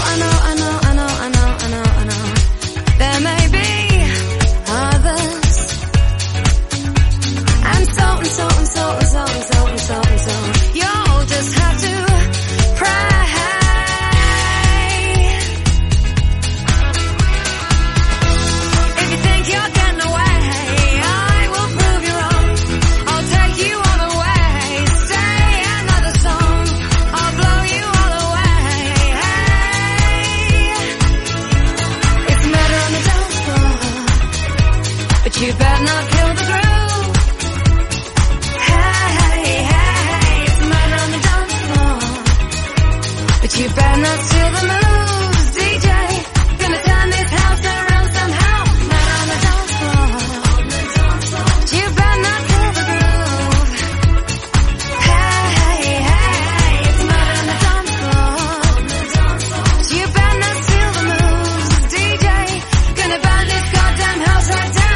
There may be others. And so. You'll just have to pray. If you think you're getting away, you better not kill the groove. Hey, it's murder on the dance floor. But you better not steal the moves, DJ. Gonna turn this house around somehow. Murder on the dance floor. But you better not kill the groove. Hey, it's murder on the dance floor. But you better not steal the moves, DJ. Gonna burn this goddamn house right down.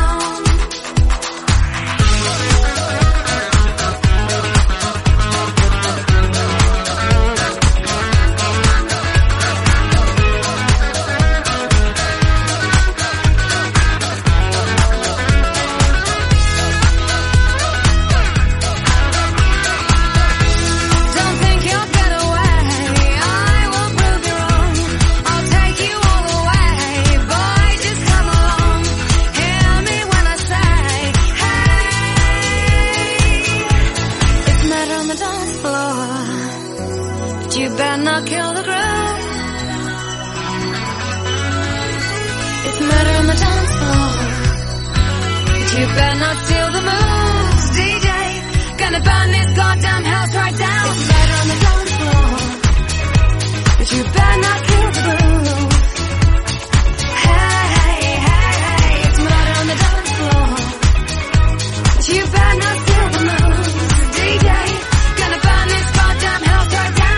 You better not kill the groove. It's murder on the dance floor. But you better not steal the moves, DJ. Gonna burn this goddamn house right down. It's murder on the dance floor. But you better not kill the groove. Hey, it's murder on the dance floor. But you better not steal the moves, DJ. Gonna burn this goddamn house right down.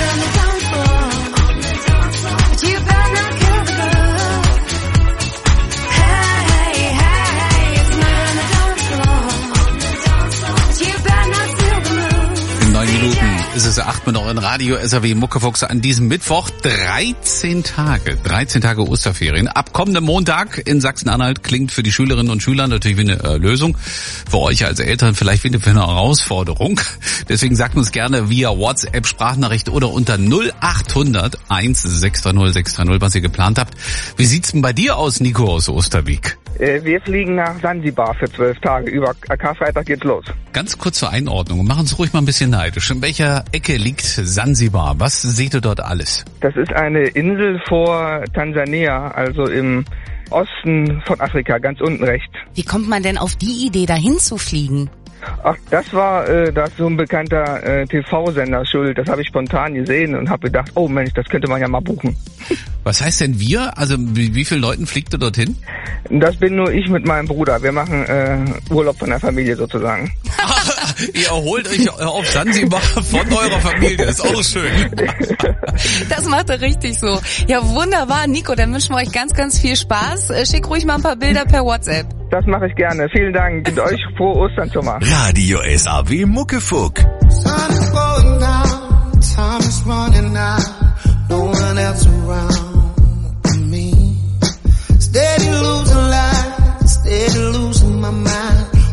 Ist es 8 mit euren Radio SAW Muckefuchs an diesem Mittwoch. 13 Tage Osterferien. Ab kommendem Montag in Sachsen-Anhalt klingt für die Schülerinnen und Schüler natürlich wie eine Lösung. Für euch als Eltern vielleicht wie eine Herausforderung. Deswegen sagt uns gerne via WhatsApp, Sprachnachricht oder unter 0800 1630 630, was ihr geplant habt. Wie sieht's denn bei dir aus, Nico aus Osterwieck? Wir fliegen nach Sansibar für 12 Tage. Über Karfreitag geht's los. Ganz kurz zur Einordnung. Machen uns ruhig mal ein bisschen neidisch. In welcher Ecke liegt Sansibar? Was seht ihr dort alles? Das ist eine Insel vor Tansania, also im Osten von Afrika, ganz unten rechts. Wie kommt man denn auf die Idee, dahin zu fliegen? Ach, das war das so ein bekannter TV-Sender schuld. Das habe ich spontan gesehen und habe gedacht, oh Mensch, das könnte man ja mal buchen. Was heißt denn wir? Also wie viele Leuten fliegt ihr dorthin? Das bin nur ich mit meinem Bruder. Wir machen Urlaub von der Familie sozusagen. Ihr erholt euch auf Sansibar von eurer Familie. Ist auch schön. Das macht er richtig so. Ja, wunderbar, Nico. Dann wünschen wir euch ganz, ganz viel Spaß. Schick ruhig mal ein paar Bilder per WhatsApp. Das mache ich gerne. Vielen Dank. Und euch frohe Ostern schon mal. Radio SAW Muckefuck. Sun is going down, time is running out, no one else around me. Steady losing life, steady losing my mind.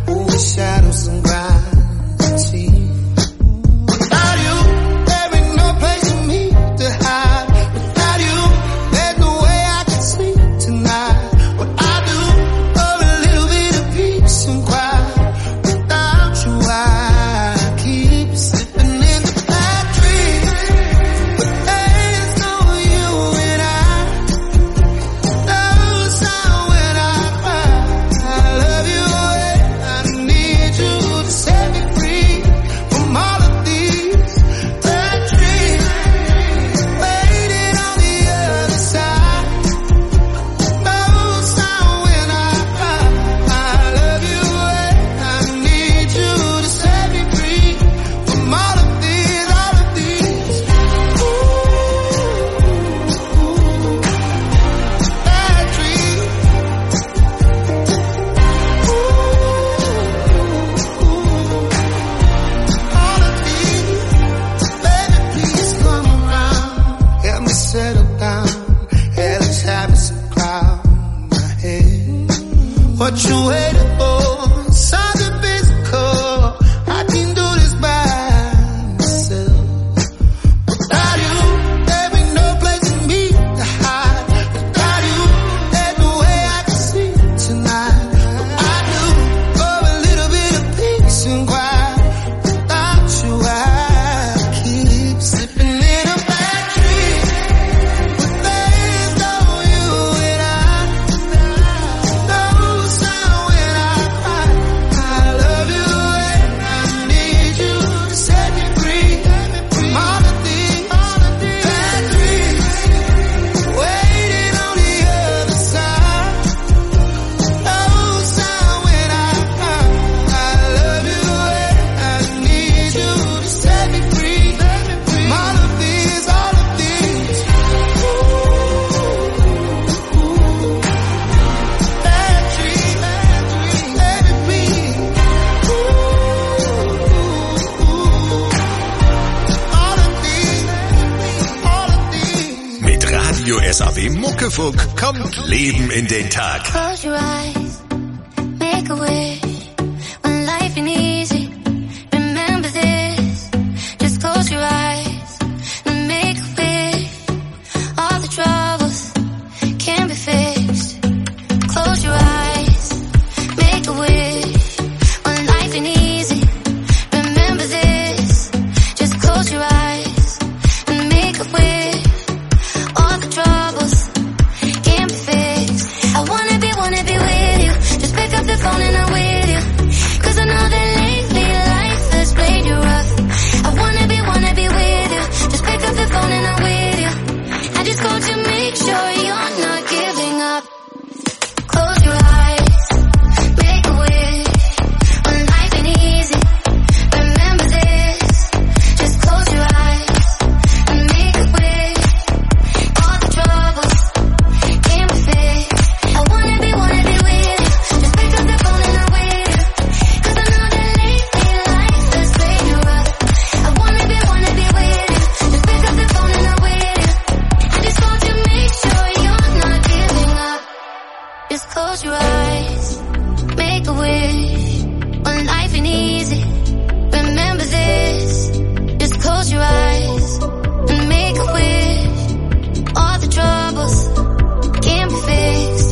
SAW Muckefuck kommt Leben in den Tag. Close your eyes, make a wish. When life ain't easy, remember this. Just close your eyes and make a wish. All the troubles can be fixed. Close your eyes, make a wish. When life ain't easy, remember this. Just close your eyes and make a wish. All the troubles can be fixed. I wanna be with you. Just pick up the phone and I'm with you. 'Cause I know that lately life has played you rough. I wanna be with you. Just pick up the phone and I'm with you. I just called to make sure you're not giving up. Close your eyes, make a wish. When life ain't easy, remember this. Just close your eyes and make a wish. All the troubles can be fixed. I wanna be with you. Just pick up the phone and I'm with you. 'Cause I know that lately life has played you rough. I wanna be with you. Just pick up the phone and I'm with you. I just called to make sure you're not giving up. Just close your eyes, make a wish. When life ain't easy, remember this. Just close your eyes and make a wish. All the troubles can be fixed.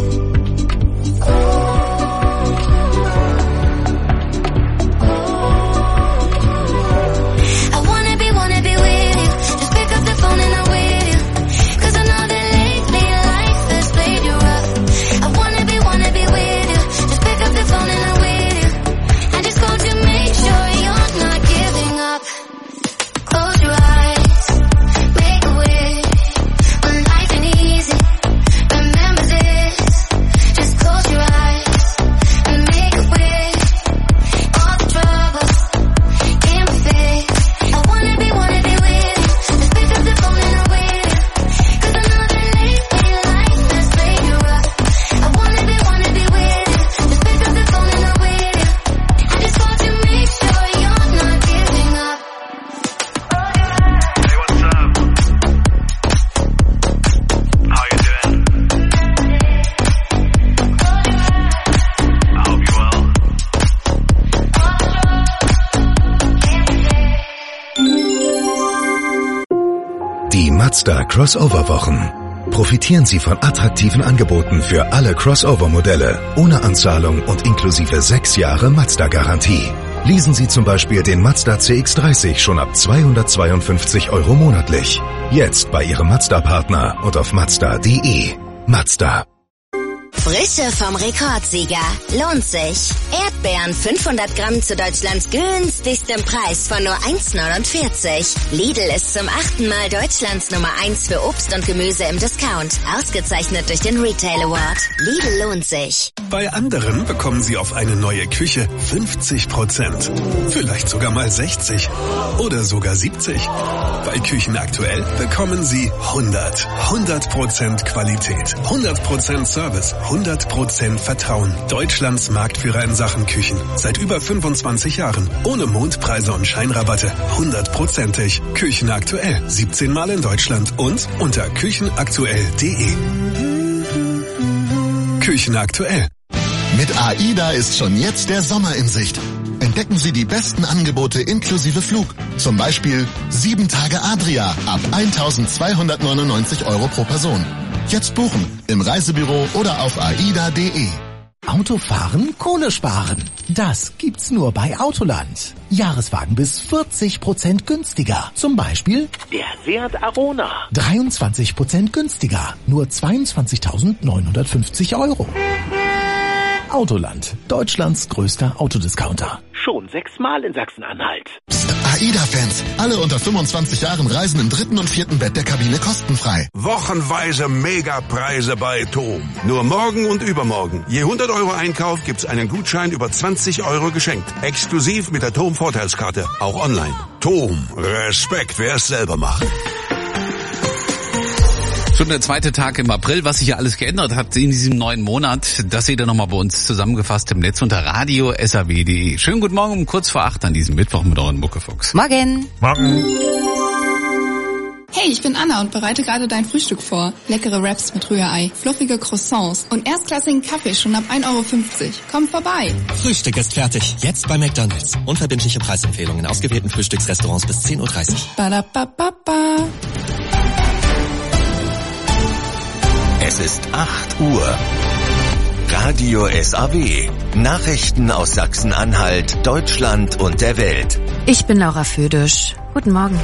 I wanna be with you. Just pick up the phone and I'm with you. 'Cause I know that lately life has played you rough. I wanna be with you. Just pick up the phone and I'm with you. I just called to make sure you're not giving up. Close your eyes, make a wish. When life ain't easy, remember this. Just close your eyes and make a wish. All the troubles can be fixed. I wanna be with you. Just pick up the phone and I'm with you. 'Cause I know that lately life has played you rough. I wanna be with you. Just pick up the phone and I'm with you. I just called to make sure you're not giving up. Hey, what's up? How you doing? I hope you're well. Die Mazda Crossover-Wochen. Profitieren Sie von attraktiven Angeboten für alle Crossover-Modelle, ohne Anzahlung und inklusive 6 Jahre Mazda-Garantie. Leasen Sie zum Beispiel den Mazda CX-30 schon ab 252 € monatlich. Jetzt bei Ihrem Mazda-Partner und auf Mazda.de. Mazda. Frische vom Rekordsieger. Lohnt sich. Erdbeeren 500 Gramm zu Deutschlands günstigstem Preis von nur 1,49. Lidl ist zum 8. Mal Deutschlands Nummer 1 für Obst und Gemüse im Discount. Ausgezeichnet durch den Retail Award. Lidl lohnt sich. Bei anderen bekommen Sie auf eine neue Küche 50%. Vielleicht sogar mal 60. Oder sogar 70. Bei Küchen aktuell bekommen Sie 100. 100% Qualität. 100% Service. 100% Vertrauen. Deutschlands Marktführer in Sachen Küchen. Seit über 25 Jahren. Ohne Mondpreise und Scheinrabatte. 100%ig. Küchen aktuell. 17 Mal in Deutschland und unter küchenaktuell.de. Küchen aktuell. Mit AIDA ist schon jetzt der Sommer in Sicht. Entdecken Sie die besten Angebote inklusive Flug. Zum Beispiel 7 Tage Adria ab 1.299 € pro Person. Jetzt buchen im Reisebüro oder auf aida.de. Autofahren, Kohle sparen. Das gibt's nur bei Autoland. Jahreswagen bis 40% günstiger. Zum Beispiel der Seat Arona. 23% günstiger. Nur 22.950 €. Autoland, Deutschlands größter Autodiscounter. Schon 6 Mal in Sachsen-Anhalt. Psst, AIDA-Fans, alle unter 25 Jahren reisen im 3. und 4. Bett der Kabine kostenfrei. Wochenweise Megapreise bei TOM. Nur morgen und übermorgen. Je 100 € Einkauf gibt's einen Gutschein über 20 € geschenkt. Exklusiv mit der TOM Vorteilskarte. Auch online. TOM. Respekt, wer es selber macht. Schon der zweite Tag im April, was sich ja alles geändert hat in diesem neuen Monat, das seht ihr nochmal bei uns zusammengefasst im Netz unter radio.saw.de. Schönen guten Morgen um kurz vor 8 an diesem Mittwoch mit euren Muckefuchs. Morgen. Morgen. Hey, ich bin Anna und bereite gerade dein Frühstück vor. Leckere Wraps mit Rührei, fluffige Croissants und erstklassigen Kaffee schon ab 1,50 €. Komm vorbei. Frühstück ist fertig. Jetzt bei McDonald's. Unverbindliche Preisempfehlungen in ausgewählten Frühstücksrestaurants bis 10:30 Uhr. Badabababa. Es ist 8 Uhr. Radio SAW. Nachrichten aus Sachsen-Anhalt, Deutschland und der Welt. Ich bin Laura Födisch. Guten Morgen.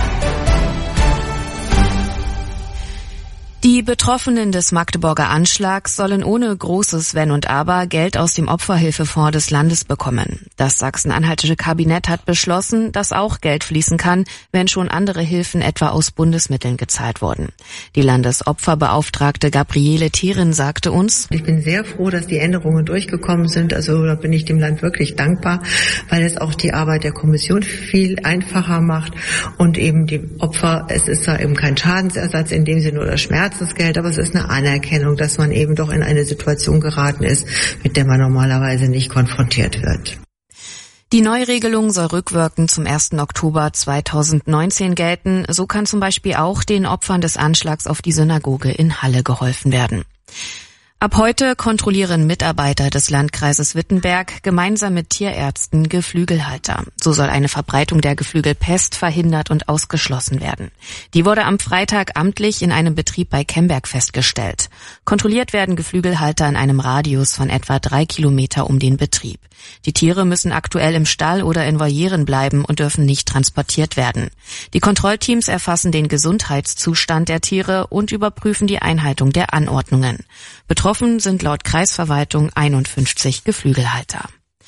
Die Betroffenen des Magdeburger Anschlags sollen ohne großes Wenn und Aber Geld aus dem Opferhilfefonds des Landes bekommen. Das sachsen-anhaltische Kabinett hat beschlossen, dass auch Geld fließen kann, wenn schon andere Hilfen etwa aus Bundesmitteln gezahlt wurden. Die Landesopferbeauftragte Gabriele Thieren sagte uns: Ich bin sehr froh, dass die Änderungen durchgekommen sind. Also da bin ich dem Land wirklich dankbar, weil es auch die Arbeit der Kommission viel einfacher macht und eben die Opfer, es ist da eben kein Schadensersatz in dem Sinne oder Schmerzensgeld, aber es ist eine Anerkennung, dass man eben doch in eine Situation geraten ist, mit der man normalerweise nicht konfrontiert wird. Die Neuregelung soll rückwirkend zum 1. Oktober 2019 gelten. So kann zum Beispiel auch den Opfern des Anschlags auf die Synagoge in Halle geholfen werden. Ab heute kontrollieren Mitarbeiter des Landkreises Wittenberg gemeinsam mit Tierärzten Geflügelhalter. So soll eine Verbreitung der Geflügelpest verhindert und ausgeschlossen werden. Die wurde am Freitag amtlich in einem Betrieb bei Kemberg festgestellt. Kontrolliert werden Geflügelhalter in einem Radius von etwa 3 Kilometer um den Betrieb. Die Tiere müssen aktuell im Stall oder in Volieren bleiben und dürfen nicht transportiert werden. Die Kontrollteams erfassen den Gesundheitszustand der Tiere und überprüfen die Einhaltung der Anordnungen. Betroffen sind laut Kreisverwaltung 51 Geflügelhalter.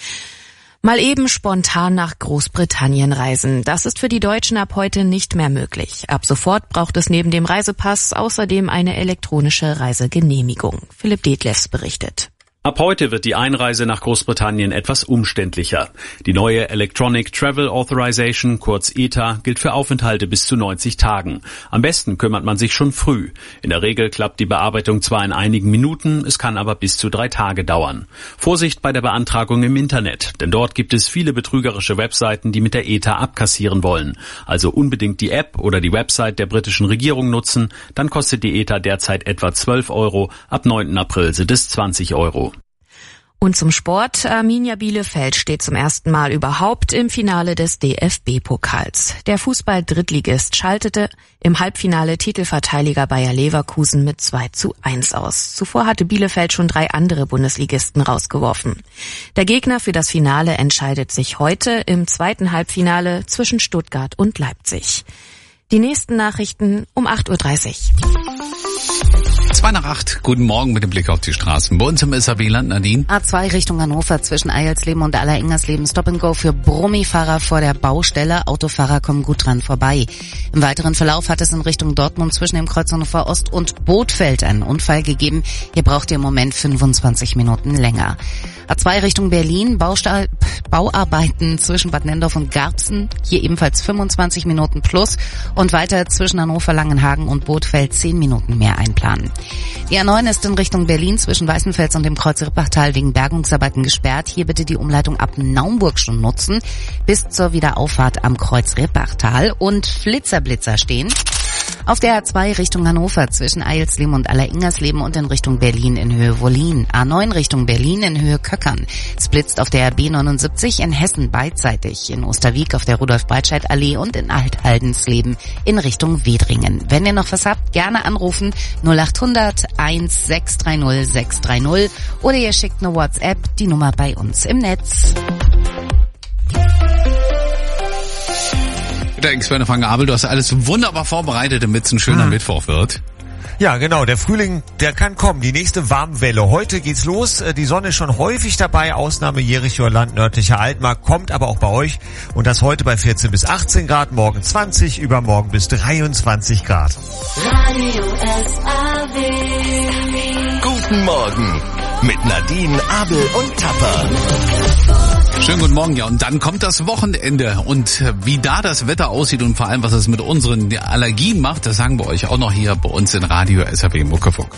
Mal eben spontan nach Großbritannien reisen. Das ist für die Deutschen ab heute nicht mehr möglich. Ab sofort braucht es neben dem Reisepass außerdem eine elektronische Reisegenehmigung. Philipp Detlefs berichtet. Ab heute wird die Einreise nach Großbritannien etwas umständlicher. Die neue Electronic Travel Authorization, kurz ETA, gilt für Aufenthalte bis zu 90 Tagen. Am besten kümmert man sich schon früh. In der Regel klappt die Bearbeitung zwar in einigen Minuten, es kann aber bis zu 3 Tage dauern. Vorsicht bei der Beantragung im Internet, denn dort gibt es viele betrügerische Webseiten, die mit der ETA abkassieren wollen. Also unbedingt die App oder die Website der britischen Regierung nutzen, dann kostet die ETA derzeit etwa 12 €, ab 9. April sind es 20 €. Und zum Sport. Arminia Bielefeld steht zum ersten Mal überhaupt im Finale des DFB-Pokals. Der Fußball-Drittligist schaltete im Halbfinale Titelverteidiger Bayer Leverkusen mit 2:1 aus. Zuvor hatte Bielefeld schon 3 andere Bundesligisten rausgeworfen. Der Gegner für das Finale entscheidet sich heute im zweiten Halbfinale zwischen Stuttgart und Leipzig. Die nächsten Nachrichten um 8:30 Uhr. 7:02. Guten Morgen mit dem Blick auf die Straßen. Bei uns im SAW-Land, Nadine. A2 Richtung Hannover zwischen Eilsleben und Alleringgersleben Stop and Go für Brummifahrer vor der Baustelle. Autofahrer kommen gut dran vorbei. Im weiteren Verlauf hat es in Richtung Dortmund zwischen dem Kreuz Hannover Ost und Bothfeld einen Unfall gegeben. Hier braucht ihr im Moment 25 Minuten länger. A2 Richtung Berlin, Bauarbeiten zwischen Bad Nendorf und Garbsen, hier ebenfalls 25 Minuten plus und weiter zwischen Hannover, Langenhagen und Bothfeld 10 Minuten mehr einplanen. Die A9 ist in Richtung Berlin zwischen Weißenfels und dem Kreuz Rippachtal wegen Bergungsarbeiten gesperrt. Hier bitte die Umleitung ab Naumburg schon nutzen, bis zur Wiederauffahrt am Kreuz Rippachtal und Flitzer stehen. Auf der A2 Richtung Hannover zwischen Eilsleben und Alleringgersleben und in Richtung Berlin in Höhe Wollin. A9 Richtung Berlin in Höhe Köckern. Es blitzt auf der B79 in Hessen beidseitig. In Osterwieck auf der Rudolf-Breitscheid-Allee und in Alt-Haldensleben in Richtung Wedringen. Wenn ihr noch was habt, gerne anrufen 0800 1630 630 oder ihr schickt eine WhatsApp, die Nummer bei uns im Netz. Sven van Gabel, du hast alles wunderbar vorbereitet, damit es ein schöner Mittwoch wird. Ja, genau, der Frühling, der kann kommen, die nächste Warmwelle. Heute geht's los, die Sonne ist schon häufig dabei, Ausnahme Jerichoer Land, nördlicher Altmark, kommt aber auch bei euch. Und das heute bei 14 bis 18 Grad, morgen 20, übermorgen bis 23 Grad. Radio SAW. Guten Morgen mit Nadine, Abel und Tapper. Schönen guten Morgen, ja, und dann kommt das Wochenende und wie da das Wetter aussieht und vor allem, was es mit unseren Allergien macht, das sagen wir euch auch noch hier bei uns in Radio SAW Muckefuck.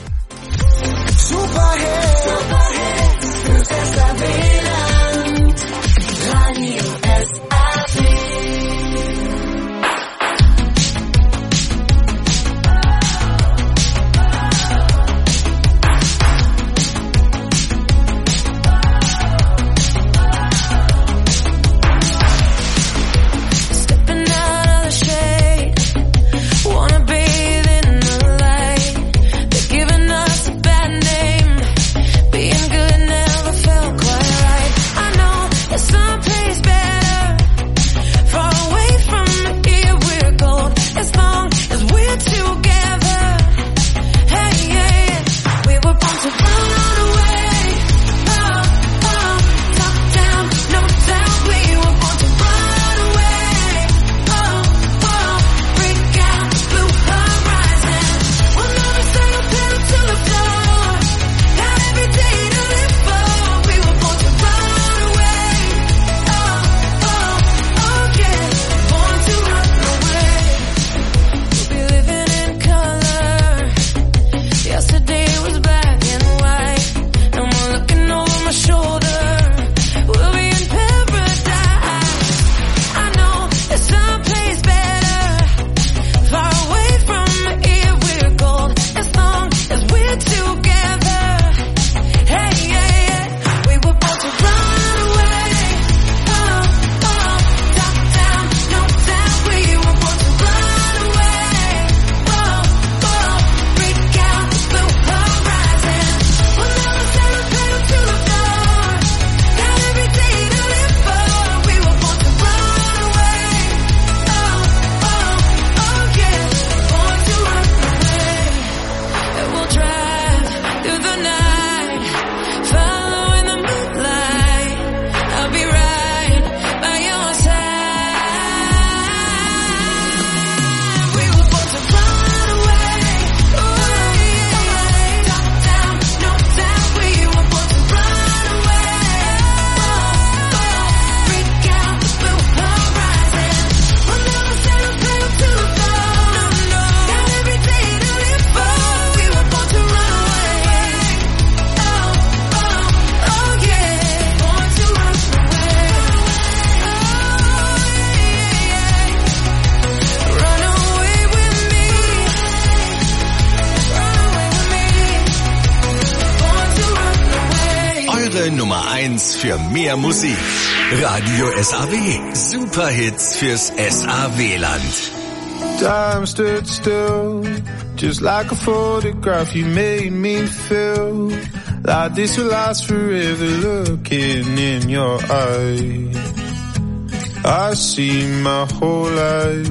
Eure Nummer 1 für mehr Musik. Radio SAW. Superhits fürs SAW-Land. Time stood still, just like a photograph. You made me feel like this will last forever. Looking in your eyes, I see my whole life.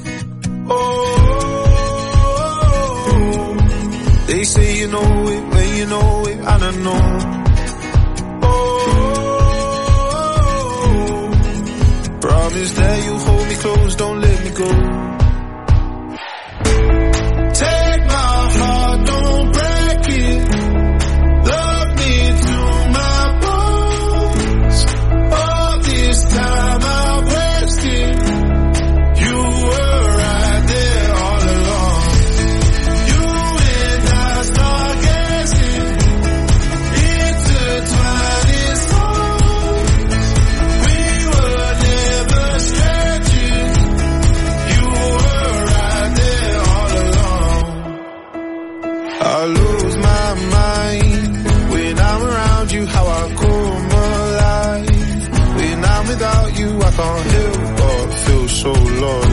Oh, they say you know it when you know it, and I know. Oh, promise that you hold me close, don't let me go. Take my heart, don't break it. Love me to my bones. All this time I've wasted. You were right there all along. You and I stargazing, intertwined in songs. We were never strangers. You were right there all along. I lose my mind when I'm around you, how I come alive. When I'm without you, I can't help but feel so lost.